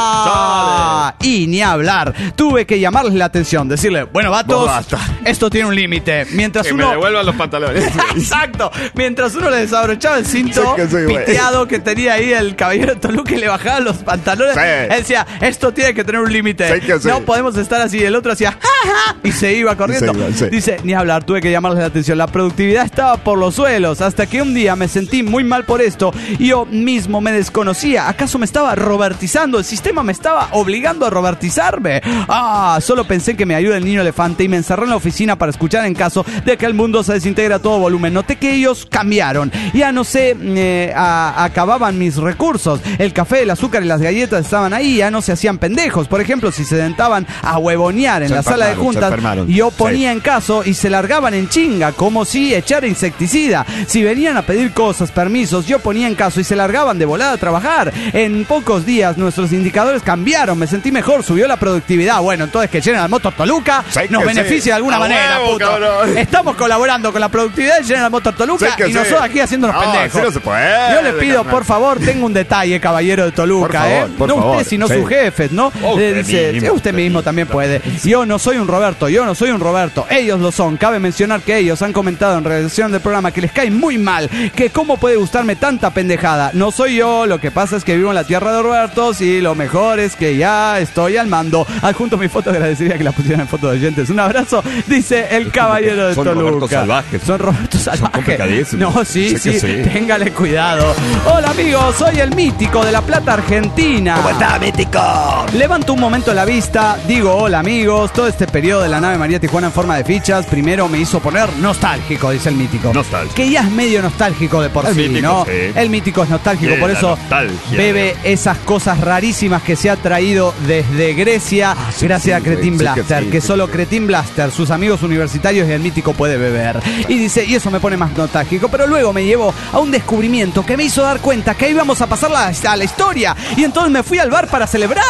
Dale. Y ni hablar. Tuve que llamarles la atención, decirle, bueno, vatos, Vos basta. esto tiene un límite. Mientras Que uno... me devuelvan los pantalones. Exacto. Mientras uno le desabrochaba el cinto Sí que sí, güey. piteado que tenía ahí el caballero de Toluca y le bajaba los pantalones, Sí. él decía, esto tiene que tener un límite. Sí que sí. No podemos estar así. El otro hacía, "Ja, ja", y se iba corriendo. Se iba, sí. Dice, ni hablar, tuve que llamarles la atención. La productividad estaba por los suelos. Hasta que un día me sentí muy mal por esto y yo mismo me desconocía. ¿Acaso me estaba robertizando? ¿El sistema me estaba obligando a robertizarme? Ah, solo pensé que me ayude el niño elefante y me encerré en la oficina para escuchar en caso de que el mundo se desintegre a todo volumen. Noté que ellos cambiaron. Ya no sé, eh, a- acababan mis recursos. El café, el azúcar y las galletas estaban ahí. Ya no se hacían pendejos. Por ejemplo, si se sentaban a huevonear en Se la sala de enfermaron, se juntas, enfermaron. yo ponía Sí. en caso y se largaban en chinga, como si echara insecticida. Si venían a pedir cosas, permisos, yo ponía en caso y se largaban de volada a trabajar. En pocos días nuestros indicadores cambiaron, me sentí mejor, subió la productividad. Bueno, entonces que General Motors Toluca Sí nos que beneficia sí. de alguna A manera, huevo, puto. cabrón. Estamos colaborando con la productividad de General Motors Toluca Sí que y sí. nosotros aquí haciéndonos No, pendejos. así no se puede, Yo le pido, carnal. por favor, tenga un detalle, caballero de Toluca, Por favor, ¿eh? por no favor, usted, sino sí. sus jefes, ¿no? Oh, Le usted dice, mismo, "Sí, usted mismo también puede. Yo no soy un Roberto, yo no soy un Roberto. Ellos lo son. Cabe mencionar que ellos han comentado en relación del programa que les cae muy mal, que cómo puede gustarme tanta pendejada. No soy yo, lo que pasa es que vivo en la tierra de Robertos y lo mejor es que ya estoy al mando. Adjunto mi foto, agradecería que la pusieran en foto de oyentes. Un abrazo, dice el caballero de Son Toluca. Robertos salvajes. Son Robertos salvajes. complicadísimos. No, sí, Sí que sí, sí. téngale cuidado. Hola amigos, soy el mítico de La Plata, Argentina. ¿Cómo está, mítico? Levanto un momento la vista, digo hola amigos, todo este periodo de la nave María Tijuana en forma de fichas, primero me hizo poner nostálgico, dice el mítico. Nostálgico. Que ya es medio nostálgico de por El sí, mítico, ¿no? sí. El mítico es nostálgico, Bien, por la eso nostalgia. bebe esas cosas rarísimas que se ha traído desde Grecia, sí, gracias sí, a Cretin güey, sí que Blaster, sí, que sí solo que- Cretin Blaster, sus amigos universitarios y el mítico puede beber. Y dice, y eso me pone más nostálgico, pero luego me llevó a un descubrimiento que me hizo dar cuenta que íbamos a pasar la- a la historia, y entonces me fui al bar para celebrar.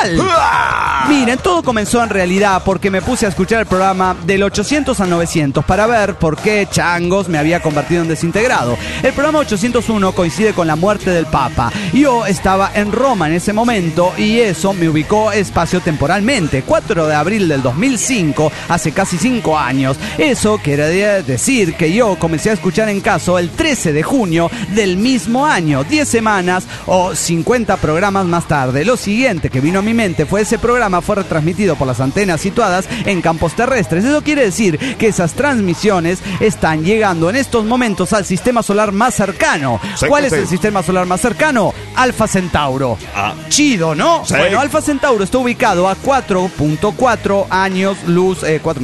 Miren, todo comenzó en realidad porque me puse a escuchar el programa del ochocientos al novecientos para ver por qué changos me había convertido en desintegrado. El programa ochocientos uno coincide con la muerte del Papa. Yo estaba en Roma en ese momento y eso me ubicó espacio-temporalmente. cuatro de abril del dos mil cinco, hace casi cinco años. Eso quiere decir que yo comencé a escuchar en caso el trece de junio del mismo año, diez semanas o cincuenta programas más tarde. Lo siguiente que vino a mi mente fue ese programa fue retransmitido por las antenas situadas en campos terrestres. Eso quiere decir que esas transmisiones están llegando en estos momentos al sistema solar más cercano. Sí, ¿Cuál es sí. el sistema solar más cercano? Alfa Centauro. Ah. Chido, ¿no? Sí. Bueno, Alfa Centauro está ubicado a cuatro punto cuatro años luz, eh, cuatro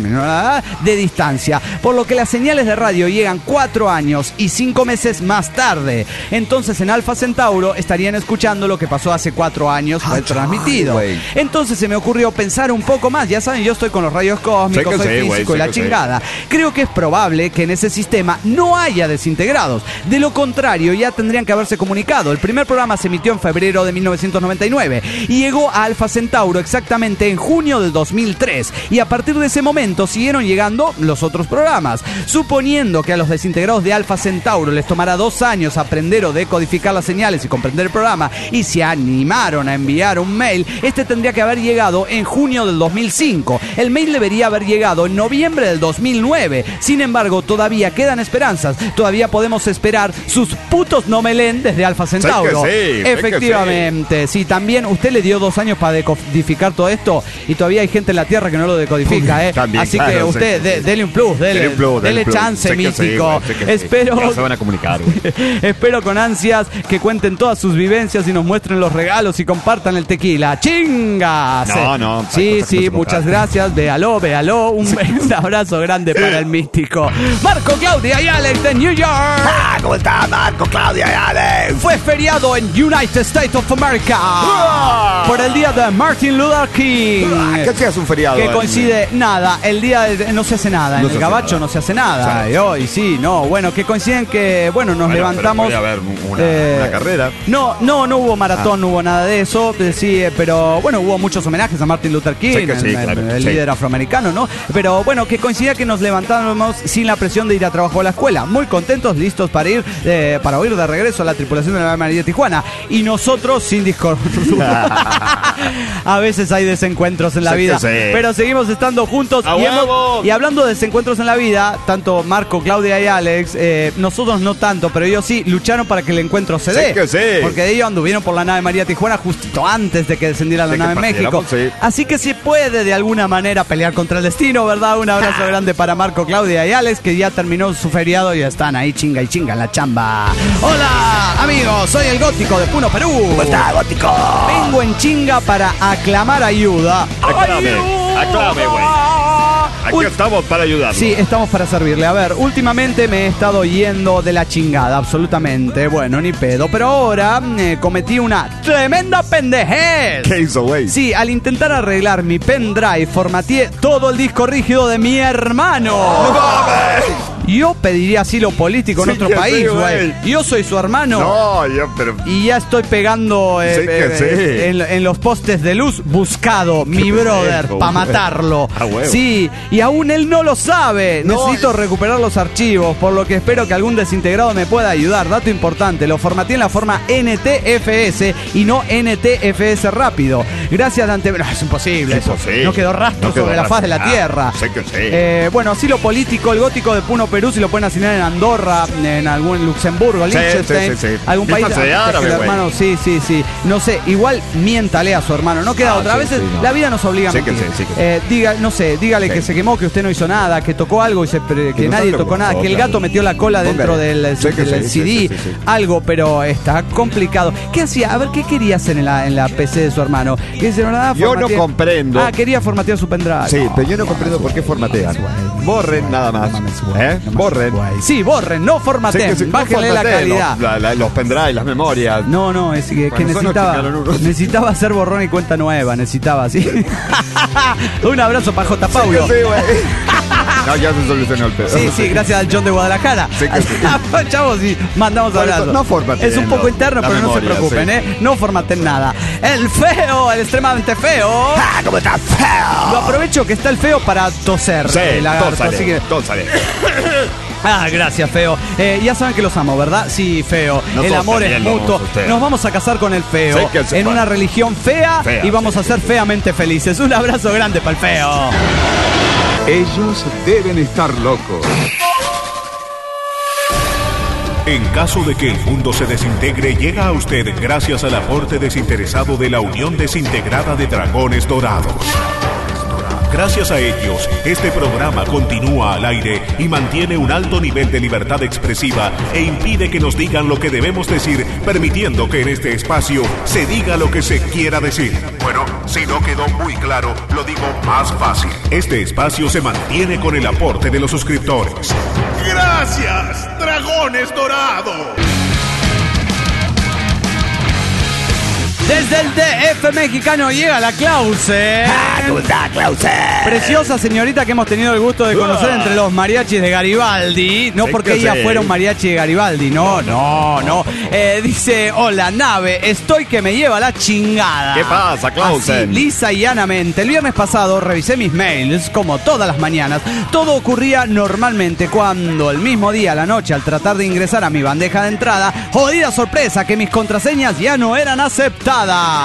de distancia, por lo que las señales de radio llegan cuatro años y cinco meses más tarde. Entonces en Alfa Centauro estarían escuchando lo que pasó hace cuatro años, fue Ah, transmitido. güey. Entonces se me ocurrió pensar un poco más. Ya saben, yo estoy con los rayos cósmicos, Sí que soy sí, güey, físico y sí la que sí. chingada. Creo que es probable que en ese sistema no haya desintegrados. De lo contrario, ya tendrían que haberse comunicado. El primer programa se emitió en febrero de mil novecientos noventa y nueve y llegó a Alfa Centauro exactamente en junio del dos mil tres. Y a partir de ese momento siguieron llegando los otros programas. Suponiendo que a los desintegrados de Alfa Centauro les tomará dos años aprender o decodificar las señales y comprender el programa, y se animaron a enviar un mail, este tendría que haber llegado en junio del dos mil cinco. El mail debería haber llegado en noviembre del dos mil nueve. Sin embargo, todavía quedan esperanzas. Todavía podemos esperar sus putos no me leen desde Alfa Centauro. Sé que sí, efectivamente, sí. sí, también usted le dio dos años para decodificar todo esto y todavía hay gente en la Tierra que no lo decodifica, ¿eh? También, Así claro, que sí, usted, sí, de, sí. dele un plus, dele, Dele un plus, dele dele un plus. chance, Sé que sí, místico. güey, sé que sí. Espero, Ya se van a comunicar, güey. espero con ansias que cuenten todas sus vivencias y nos muestren los regalos y compartan el tequila. ¡Chingas! No, no, hay Sí, cosas que sí, no se muchas pueden. gracias. Véalo, véalo. Un, un abrazo grande para el místico. Marco, Claudia y Alex de New York. Ah, ¿cómo está Marco, Claudia y Alex? Fue feriado en United States of America por el día de Martin Luther King. ¿Qué hacías un feriado? Que en- coincide, nada, el día de- no se hace nada, No en se el hace gabacho nada. no se hace nada, Sí. y hoy sí, no, bueno, que coinciden que, bueno, nos Bueno, levantamos... pero podía haber una- una carrera. No, no, no hubo maratón, Ah. no hubo nada de eso, eh, sí, eh, pero bueno, hubo muchos homenajes a Martin Luther King, Sí que sí, el, claro, el- el sí. líder afroamericano, ¿no? Pero bueno, que coincidía que nos levantamos sin la presión de ir a trabajo a la escuela, muy contentos, listos para ir, eh, para oír de regreso a la tripulación de la Ave María de Tijuana, y nosotros sin Discord. A veces hay desencuentros en la Sí que vida, sí. pero seguimos estando juntos. ¡A Y, hemos- huevo! y hablando de desencuentros en la vida, tanto Marco, Claudia y Alex, eh, nosotros no tanto, pero ellos sí lucharon para que el encuentro se dé. Sí que sí. Porque ellos anduvieron por la nave María Tijuana justito antes de que descendiera la De que nave México. partiéramos, sí. Así que se puede de alguna manera pelear contra el destino, ¿verdad? Un abrazo grande para Marco, Claudia y Alex, que ya terminó su feriado y están ahí chinga y chinga en la chamba. Hola, amigos, soy el Gótico de Puno, Perú. ¿Cómo está, Gótico? Vengo en chinga para aclamar ayuda. Aclame, ¡Ayuda! aclame, güey. Aquí Ul- estamos para ayudarlo. Sí, estamos para servirle. A ver, últimamente me he estado yendo de la chingada, absolutamente. Bueno, ni pedo. Pero ahora eh, cometí una tremenda pendejez. ¿Qué hizo, güey? Sí, al intentar arreglar mi pendrive, formateé todo el disco rígido de mi hermano. Yo pediría asilo político en Sí otro que país, sí, güey. güey. Yo soy su hermano. No, yo, pero... Y ya estoy pegando eh, Sí que eh, sí. en, en los postes de luz, buscado, mi brother, pendejo, para güey. matarlo. Ah, huevo. Sí, y aún él no lo sabe. No, Necesito es- recuperar los archivos, por lo que espero que algún desintegrado me pueda ayudar. Dato importante, lo formateé en la forma N T F S y no N T F S rápido. Gracias de antemano. No, es imposible Es eso. imposible. No quedó rastro No quedó sobre la rastro. faz de la Ah, tierra. sé que sí. Eh, bueno, asilo político, el gótico de Puno, Perú, si lo pueden asignar en Andorra, en algún Sí, Luxemburgo, Liechtenstein, sí, sí, sí. algún Misma país. sede Ah, árabe, el güey. hermano, sí, sí, sí. No sé, igual miéntale a su hermano. No queda Ah, otra. A sí, veces sí, no. la vida nos obliga a Sí que mentir. sí, sí que sí. Eh, diga, no sé, dígale Sí. que se quemó, que usted no hizo nada, que tocó algo y se, que, Que no nadie toque, tocó por nada, favor, que el claro. gato metió la cola dentro Póngale. del, Sí que del sí, C D, sí, sí, sí, sí. algo, pero está complicado. ¿Qué hacía? A ver, ¿qué quería hacer en la, en la P C de su hermano? ¿Qué dice? Nada, Yo no formateé- comprendo. Ah, quería formatear su pendrive. Sí, pero yo no comprendo por qué formatean. Borren nada más. ¿Eh? Borren. Sí, borren, no Sí, formateen, que sí, no bájenle la formateen calidad. Los, la- la- los pendrive, las memorias. No, no, es que, que Bueno, son necesitaba, los chicanos, ¿no? necesitaba hacer borrón y cuenta nueva, necesitaba, ¿sí? Un abrazo para J. Paulo. Sí, güey. No, ya se solucionó el pedo. Sí, sí, gracias al John de Guadalajara. Sí que sí. Chavos, sí, mandamos Por eso, abrazos. no formateen Es un poco lo- interno, la pero no se memoria, preocupen, sí. ¿eh? No formaten nada. El feo, el extremadamente feo. Ah, ¿cómo está feo? Lo aprovecho que está el feo para toser. Sí, el lagarto, tósale, así que- tósale. Ah, gracias, feo. Eh, ya saben que los amo, ¿verdad? Sí, feo. No el sos amor es también lo mutuo. vamos a usted. Nos vamos a casar con el feo. Sí que se en puede. una religión fea, Fea, y vamos sí, a ser feamente felices. Un abrazo grande para el feo. Ellos deben estar locos. En caso de que el mundo se desintegre, llega a usted gracias al aporte desinteresado de la Unión Desintegrada de Dragones Dorados. Gracias a ellos, este programa continúa al aire y mantiene un alto nivel de libertad expresiva e impide que nos digan lo que debemos decir, permitiendo que en este espacio se diga lo que se quiera decir. Bueno, si no quedó muy claro, lo digo más fácil. Este espacio se mantiene con el aporte de los suscriptores. ¡Gracias, Dragones Dorados! Desde el D F mexicano llega la Clause. Ah, ¿cómo está, Clause? Preciosa señorita que hemos tenido el gusto de conocer entre los mariachis de Garibaldi. No Sí porque que ella sí. fuera un mariachi de Garibaldi. No, no, no. Eh, dice, hola, nave, estoy que me lleva la chingada. ¿Qué pasa, Clausen? Así, lisa y llanamente. El viernes pasado revisé mis mails, como todas las mañanas. Todo ocurría normalmente cuando el mismo día, a la noche, al tratar de ingresar a mi bandeja de entrada, jodida sorpresa que mis contraseñas ya no eran aceptadas.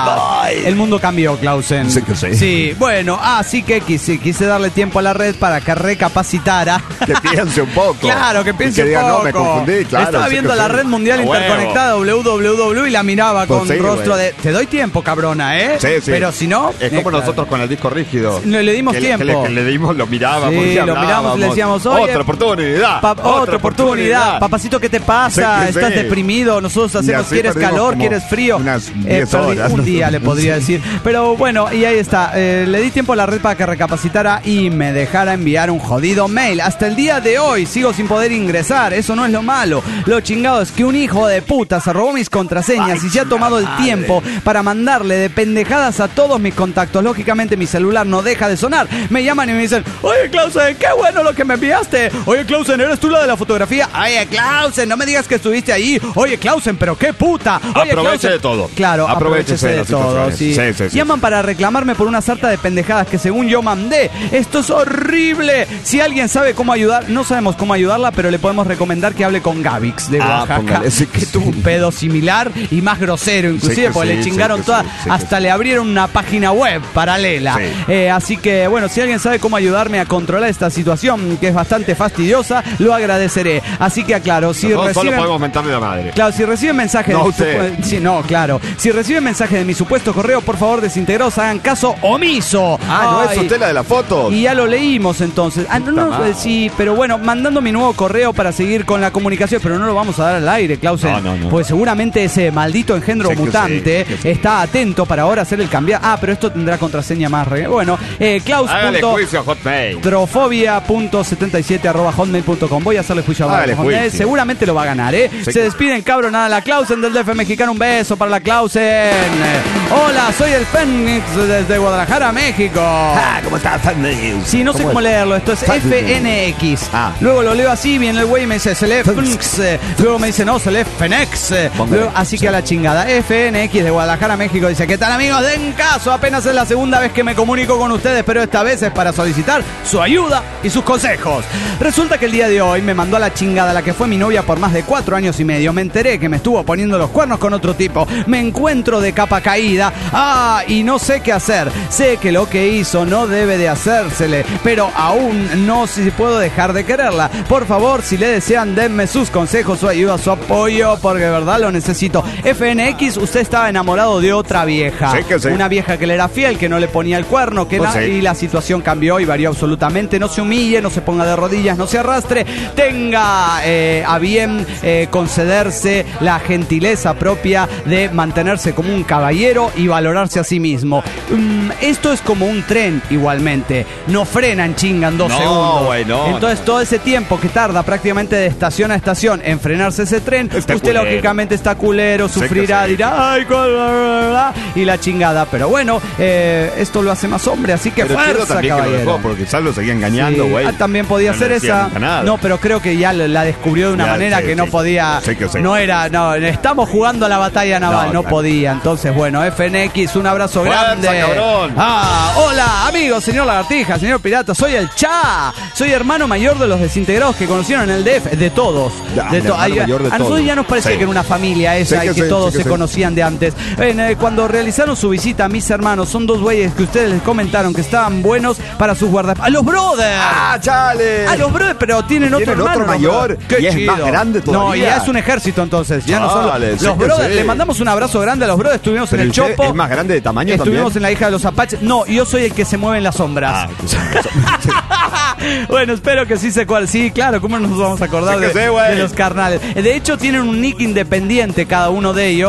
Ay. El mundo cambió, Clausen. Sí que sí. Sí, bueno, así que quise, quise darle tiempo a la red para que recapacitara. Que piense un poco. Claro, que piense Y que diga, un poco. no, me confundí, claro. Estaba sí viendo que la sí. red mundial A huevo. interconectada doble u doble u doble u y la miraba Pues con sí, rostro güey. de... Te doy tiempo, cabrona, ¿eh? Sí, sí. Pero si no... Es eh, como claro. nosotros con el disco rígido. Le- le dimos que tiempo. Que le, que le dimos, lo mirábamos. Sí, y lo hablábamos. miramos y le decíamos, oye, otra oportunidad. Pa- otra oportunidad. Papacito, ¿qué te pasa? Sí que ¿Estás sí. deprimido? Nosotros Y hacemos, así ¿quieres perdimos calor? como ¿Quieres frío? unas Eh, diez perdí horas. un día, le podría decir. Pero bueno, y ahí está. Eh, le di tiempo a la red para que recapacitara y me dejara enviar un jodido mail. Hasta el día de hoy sigo sin poder ingresar. Eso no es lo malo. Lo chingado es que un hijo de puta se robó mis contraseñas Ay, y se ha tomado el madre. tiempo para mandarle de pendejadas a todos mis contactos. Lógicamente mi celular no deja de sonar. Me llaman y me dicen, oye Clausen, qué bueno lo que me enviaste. Oye Clausen, ¿eres tú la de la fotografía? Oye Clausen, no me digas que estuviste ahí. Oye Clausen, pero qué puta. Oye, Aproveche Clausen- de todo. Claro, Aprovechese aprovechese de de las todo. situaciones. Sí. Sí, sí, sí. Llaman para reclamarme por una sarta de pendejadas que según yo mandé. Esto es horrible. Si alguien sabe cómo ayudar, no sabemos cómo ayudarla, pero le podemos recomendar que hable con Gavix de Ah, Oaxaca, póngale, sí que que tuvo sí. un pedo similar y más grosero, inclusive, que porque sí, le sí chingaron que toda, sí, sí que hasta sí. le abrieron una página web paralela. Sí. Eh, así que, bueno, si alguien sabe cómo ayudarme a controlar esta situación, que es bastante fastidiosa, lo agradeceré. Así que aclaro, si Nosotros solo reciben... podemos mentarle la madre. Claro, si reciben mensajes No de usted. supu- sí, no, claro. Si reciben mensajes de mi supuesto correo, por favor, desintegrados, hagan caso omiso. Ah, ¿no es Ay, usted la de las fotos? y ya lo leímos entonces. Ah, no, no, Puta madre. eh, sí, pero bueno, mandando mi nuevo correo para seguir con la comunicación, pero no lo vamos a dar al aire, Clausen. No, no, no. Porque seguramente ese maldito engendro Sí que mutante sí, que sí. está atento para ahora hacer el cambio. Ah, pero esto tendrá contraseña más. re- Bueno, eh, Klaus. Hágale punto- juicio a Hotmail. Trofobia punto setenta y siete arroba hotmail punto com. Voy a hacerle juicio a Hágale Hotmail. juicio. Seguramente lo va a ganar, ¿eh? Sí. Se despiden, cabrón, nada, la Clausen del D F mexicano. Un beso para la Clausen. Hola, soy el Fénix desde Guadalajara, México. Ah, ¿cómo estás, Fénix? Sí, no sé cómo es? leerlo. Esto es Fénix. F N X. Ah. Luego lo leo así, viene el güey y me dice, se lee Fénix. Fénix. eh, Luego me dice, no, se lee Fénix. eh, Póngale. luego- Así Sí. que a la chingada. F N X de Guadalajara, México. Dice, ¿qué tal, amigos? Den caso. Apenas es la segunda vez que me comunico con ustedes, pero esta vez es para solicitar su ayuda y sus consejos. Resulta que el día de hoy me mandó a la chingada la que fue mi novia por más de cuatro años y medio. Me enteré que me estuvo poniendo los cuernos con otro tipo. Me encuentro de capa caída. Ah, y no sé qué hacer. Sé que lo que hizo no debe de hacérsele, pero aún no sé si puedo dejar de quererla. Por favor, si le desean, denme sus consejos, su ayuda, su apoyo, porque de verdad lo necesito. F N X, usted estaba enamorado de otra vieja. Sí que sí. Una vieja que le era fiel, que no le ponía el cuerno, que Pues na- sí. y la situación cambió y varió absolutamente. No se humille, no se ponga de rodillas, no se arrastre. Tenga eh, a bien eh, concederse la gentileza propia de mantenerse como un caballero y valorarse a sí mismo. Mm, esto es como un tren igualmente. No frenan, chingan dos No, segundos. güey, no, Entonces no. todo ese tiempo que tarda prácticamente de estación a estación en frenarse ese tren, Está usted culero. lógicamente está culero, Sé que sufrirá, sí. dirá, ay, cuál, bla, bla, bla", y la chingada. Pero bueno, eh, esto lo hace más hombre, así que Pero entiendo fuerza, también que lo caballero. dejó porque quizás lo seguía engañando, Sí. güey. Ah, también podía No ser le decía esa. nunca nada. No, pero creo que ya la descubrió de una Ya, manera sí, que no sí. podía. Sí que sí. No era, no, estamos jugando a la batalla naval, no, No, claro. podía. Entonces, bueno, F N X, un abrazo Fuerza, grande. cabrón. Ah, hola, amigos, señor Lagartija, señor Pirata, soy el Cha. Soy hermano mayor de los desintegrados que conocieron en el D F, de todos. Ya, de el to- hermano Ay, mayor de a nosotros todos. ya nos parecía Sí. que era una familia esa Sí y que que sí, todos sí que se sí. conocían de antes. Ven, eh, cuando realizaron su visita a mis hermanos, son dos güeyes que ustedes les comentaron que estaban buenos para sus guardaespaldas. ¡A los brothers! ¡Ah, chale! A los brothers, pero tienen otro ¿Tienen hermano. otro los mayor? brothers. Qué ¿Y es chido. más grande No, todavía? ya es un ejército entonces. Ya no son los, Chale, sí los que brothers. sí. Le mandamos un abrazo grande a los brothers. Estuvimos Pero en el el Che Chopo. es más grande de tamaño Estuvimos también. en la hija de los Apaches. No, yo soy el que se mueve en las sombras. Ah, pues, sí. Bueno, espero que sí se cuál. Sí, claro, ¿cómo nos vamos a acordar Sí que de, sé, güey. de los carnales? De hecho, tienen un nick independiente cada uno de ellos,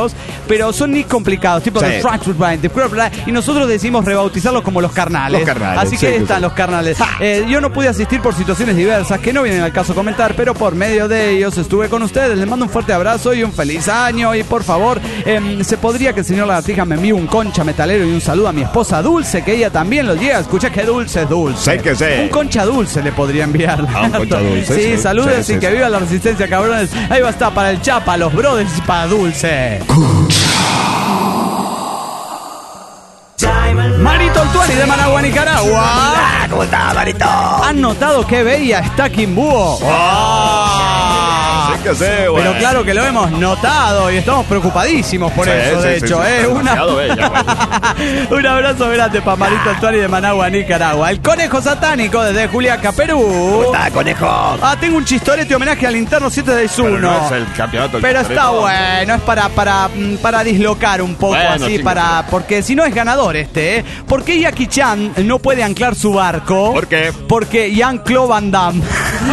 pero son nicks complicados, tipo Sí. The Frankfurt Line, The Frankfurt Line, y nosotros decidimos rebautizarlos como los carnales. Los carnales, Así que sí, están sí. los carnales. Eh, yo no pude asistir por situaciones diversas que no vienen al caso comentar, pero por medio de ellos estuve con ustedes. Les mando un fuerte abrazo y un feliz año. Y por favor, eh, ¿se podría que el señor Lagartija me envíe un concha metalero y un saludo a mi esposa Dulce, que ella también lo llega? Escucha que dulce es dulce. Sí que sí. Un concha dulce le podría enviar. Ah, un concha dulce, Sí, sí. saludos Sí, y sí, que sí. viva la resistencia, cabrones. Ahí va a estar para el Chapa, los brothers y para Dulce. Marito Altuari de Managua, Nicaragua. ¿Cómo está, Marito? ¿Han notado qué bella está Kimbuo? Sí que sí, güey. Pero claro que lo hemos notado y estamos preocupadísimos por Sí, eso, sí, de sí, hecho. sí, ¿eh? está Una... demasiado bella, Un abrazo grande para Marito Altuari de Managua, Nicaragua. El conejo satánico desde Juliaca, Perú. ¿Cómo está, conejo? Ah, tengo un chistorete homenaje al interno siete seis uno. Pero no es el campeonato. Pero está bueno, es para, para, mm, para dislocar un poco Bueno, así, chinga. para porque si no es ganador este, ¿eh? ¿Por qué Jackie Chan no puede anclar su barco? ¿Por qué? Porque Jean-Claude Van Damme.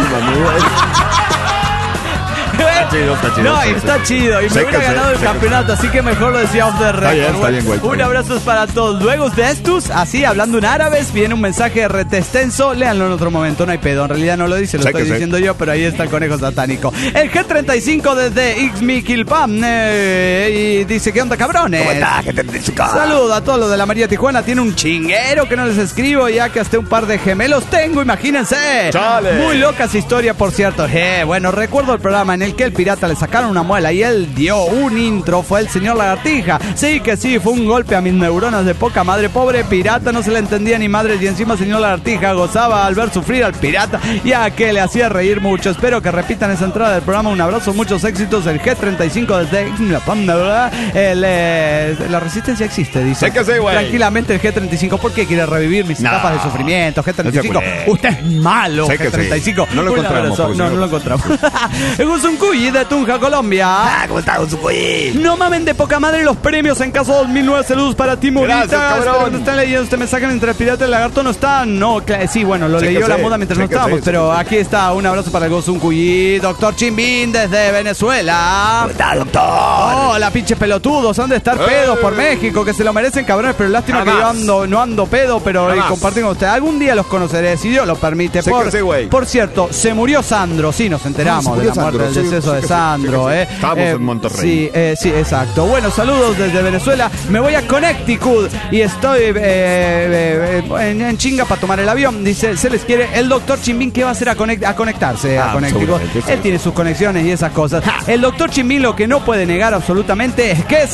Está chido, está chido, No, sí, está sí, sí. chido. Y Sé me hubiera que sé, ganado el sé que campeonato, así que mejor lo decía off the record. bien, está Bueno, bien, güey, está un bien. abrazo para todos. Luego de estos, así hablando en árabes, viene un mensaje rete extenso. Léanlo en otro momento, no hay pedo. En realidad no lo dice, lo Sé estoy que sé. diciendo yo, pero ahí está el conejo satánico. El G treinta y cinco desde Ixmiquilpan. Eh, y dice: ¿qué onda, cabrones? ¿Cómo está, gente de Chicago? Saludo a todos los de la María Tijuana. Tiene un chinguero que no les escribo, ya que hasta un par de gemelos tengo, imagínense. Chale. Muy loca esa historia, por cierto. Eh, bueno, recuerdo el programa en el que el pirata le sacaron una muela y él dio un intro. Fue el señor Lagartija. Sí que sí, fue un golpe a mis neuronas de poca madre. Pobre pirata, no se le entendía ni madre. Y encima el señor Lagartija gozaba al ver sufrir al pirata, ya que le hacía reír mucho. Espero que repitan esa entrada del programa. Un abrazo, muchos éxitos. El G treinta y cinco desde el, eh, la resistencia existe, dice. Sé que sí, güey. Tranquilamente el G treinta y cinco. ¿Por qué quiere revivir mis No. etapas de sufrimiento? G treinta y cinco. No se puede. Usted es malo, Sé que G treinta y cinco. sí. No lo Un encontramos, abrazo. porque No, si no no- lo encontramos. En Usuncuyi de Tunja, Colombia. Ah, ¿cómo está, Usucuyi? No mamen de poca madre los premios en caso dos mil nueve. Saludos para ti, Morita. Gracias, cabrón. Espero que están leyendo este mensaje mientras el pirata y el lagarto no están. No, cla- sí, bueno, lo Sé leyó que la sí, moda mientras sé no que estábamos, sí, pero sí, sí. aquí está. Un abrazo para el Gozuncuyi. Doctor Chimbín desde Venezuela. ¿Cómo está, doctor? Oh, la pinche pelotudos, han de estar pedos por México, que se lo merecen, cabrones, pero lástima que yo Jamás. ando, no ando pedo, pero Jamás. y compartir con ustedes. Algún día los conoceré, si Dios lo permite. Sé Por, que sí, güey. por cierto, se murió Sandro, sí, nos enteramos Ah, se de la murió muerte, Sandro, del sí, deceso sí de que sí, Sandro, sí que eh. sí. Estábamos en Monterrey. Sí, eh, sí, exacto. Bueno, saludos desde Venezuela. Me voy a Connecticut y estoy eh, eh, eh, en, en chinga para tomar el avión. Dice, se les quiere. El doctor Chimbín, ¿qué va a hacer a, conect- a conectarse a Ah, Connecticut? seguramente, sí. Él tiene sus conexiones y esas cosas. El doctor Chimbín lo que no puede negar absolutamente es que es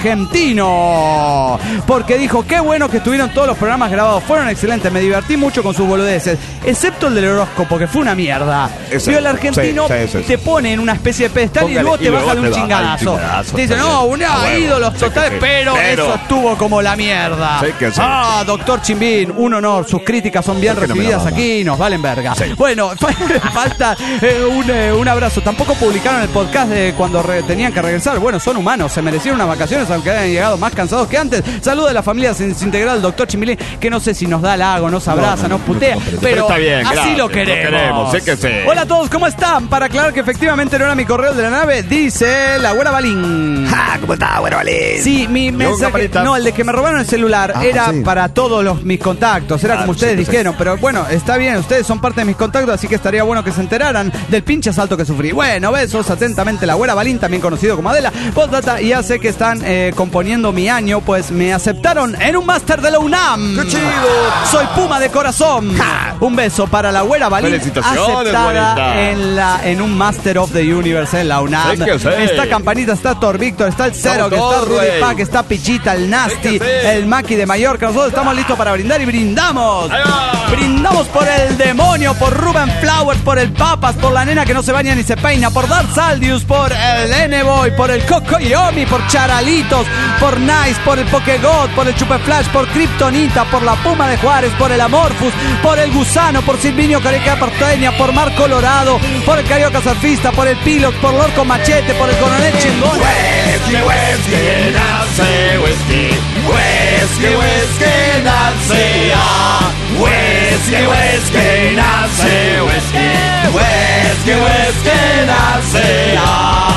argentino. Porque dijo, qué bueno que estuvieron todos los programas grabados. Fueron excelentes, me divertí mucho con sus boludeces. Excepto el del horóscopo, que fue una mierda. Ese- Digo, el argentino sí, sí, sí, sí. te pone en una especie de pedestal y Póngale, luego te y baja luego de un te baja el chingadazo. chingadazo, Te dice, está no, bien. una A huevo, ídolos sé que totales, sí. pero, Pero- eso estuvo como la mierda. Sé que sí. Ah, doctor Chimbín, un honor. Sus críticas son bien ¿Por qué no me la recibidas mama? aquí, nos valen verga. Sí. Bueno, falta eh, un, eh, un abrazo. Tampoco publicaron el podcast de cuando re- tenían que regresar. Bueno, son humanos, se merecieron unas vacaciones aunque hayan llegado más cansados que antes. Saludos de la familia desintegrada del doctor Chimbín, que no sé si nos da halago, nos abraza, No, no, nos putea, no, no, pero- pero, pero está bien, así gracias, lo lo queremos. queremos, sé que sí. Hola a todos, ¿cómo están? Para aclarar que efectivamente no era mi correo de la nave, dice la güera Balín. Ah, ¿cómo está, bueno, vale? Sí, mi mensaje, campanita. no, el de que me robaron el celular Ah, era sí. para todos los, mis contactos, era Ah, como ustedes sí, sí. dijeron, pero bueno, está bien, ustedes son parte de mis contactos, así que estaría bueno que se enteraran del pinche asalto que sufrí. Bueno, besos, atentamente, la güera Balín, también conocido como Adela. Postdata, y ya sé que están eh, componiendo mi año, pues me aceptaron en un máster de la UNAM. ¡Qué chido! Soy Puma de corazón. Ja. Un beso para la güera Balín, Felicitaciones, aceptada güerita. en, la, en un Master of the Universe en la UNAM. Sé que sé. Está Campanita, está Thor Víctor, está el Cero, Estamos que está todos, Rudy güey. Pack, está Pichita, el Nasty, Sé que sé. el Maki de Mallorca. Nosotros estamos listos para brindar y brindamos. Ahí va. Brindamos por el demonio, por Ruben Flowers, por el Papas, por la nena que no se baña ni se peina, por Darth Saldius, por el N-Boy, por el Coco Yomi, por Charalitos, por Nice, por el Pokegod, por el Chupeflash, por Kryptonita, por la Puma de Juárez, por el Amorphous, por el Gusano, por Silvinio Careca Porteña, por Mar Colorado, por el Carioca Surfista, por el Pilox, por Lorco Machete, por el Coronel Chingón. Whisky, whisky, nace whisky. Whisky, whisky, nace ah. Whisky, whisky, nace whisky. Whisky, whisky, nace ah. Y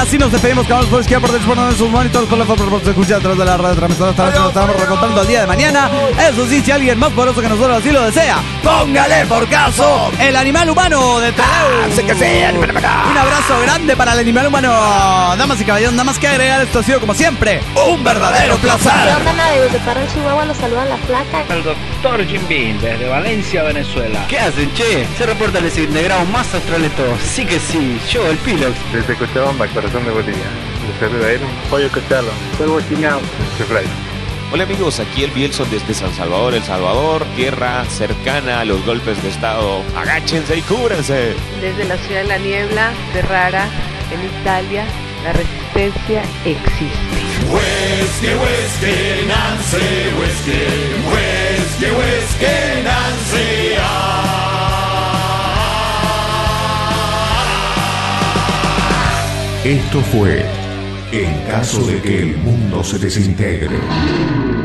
así nos despedimos, cabros, por izquierda, por derecha, por sus monitores, por la foto, por escuchar a través de la radio transmisora. Nos estamos recontando el día de mañana. Eso sí, si alguien más poderoso que nosotros así lo desea, póngale por caso el animal humano de Teleus. Sé que sí, animal humano. Un abrazo grande para el animal humano. Damas y caballeros, nada más que agregar, esto ha sido como siempre un verdadero placer. ¿Qué onda, nadie? De Parral, Chihuahua, los saluda la flaca. El doctor Jim Beam, desde Valencia, Venezuela. ¿Qué hacen, che? Se reporta el desintegrado más austral de todos. Sí que sí, yo, el Pilox. Desde Cochabamba, corazón de botella. Les saluda Aaron, Pollo Cochalo, Cuervo Chiñao, Chefray. Hola amigos, aquí el Bielson desde San Salvador, El Salvador, tierra cercana a los golpes de estado. Agáchense y cúbranse. Desde la ciudad de la niebla, Ferrara, en Italia, la resistencia existe. Huesque, huesque, Nancy, huesque, huesque, huesque, Nancy. Esto fue En caso de que el mundo se desintegre.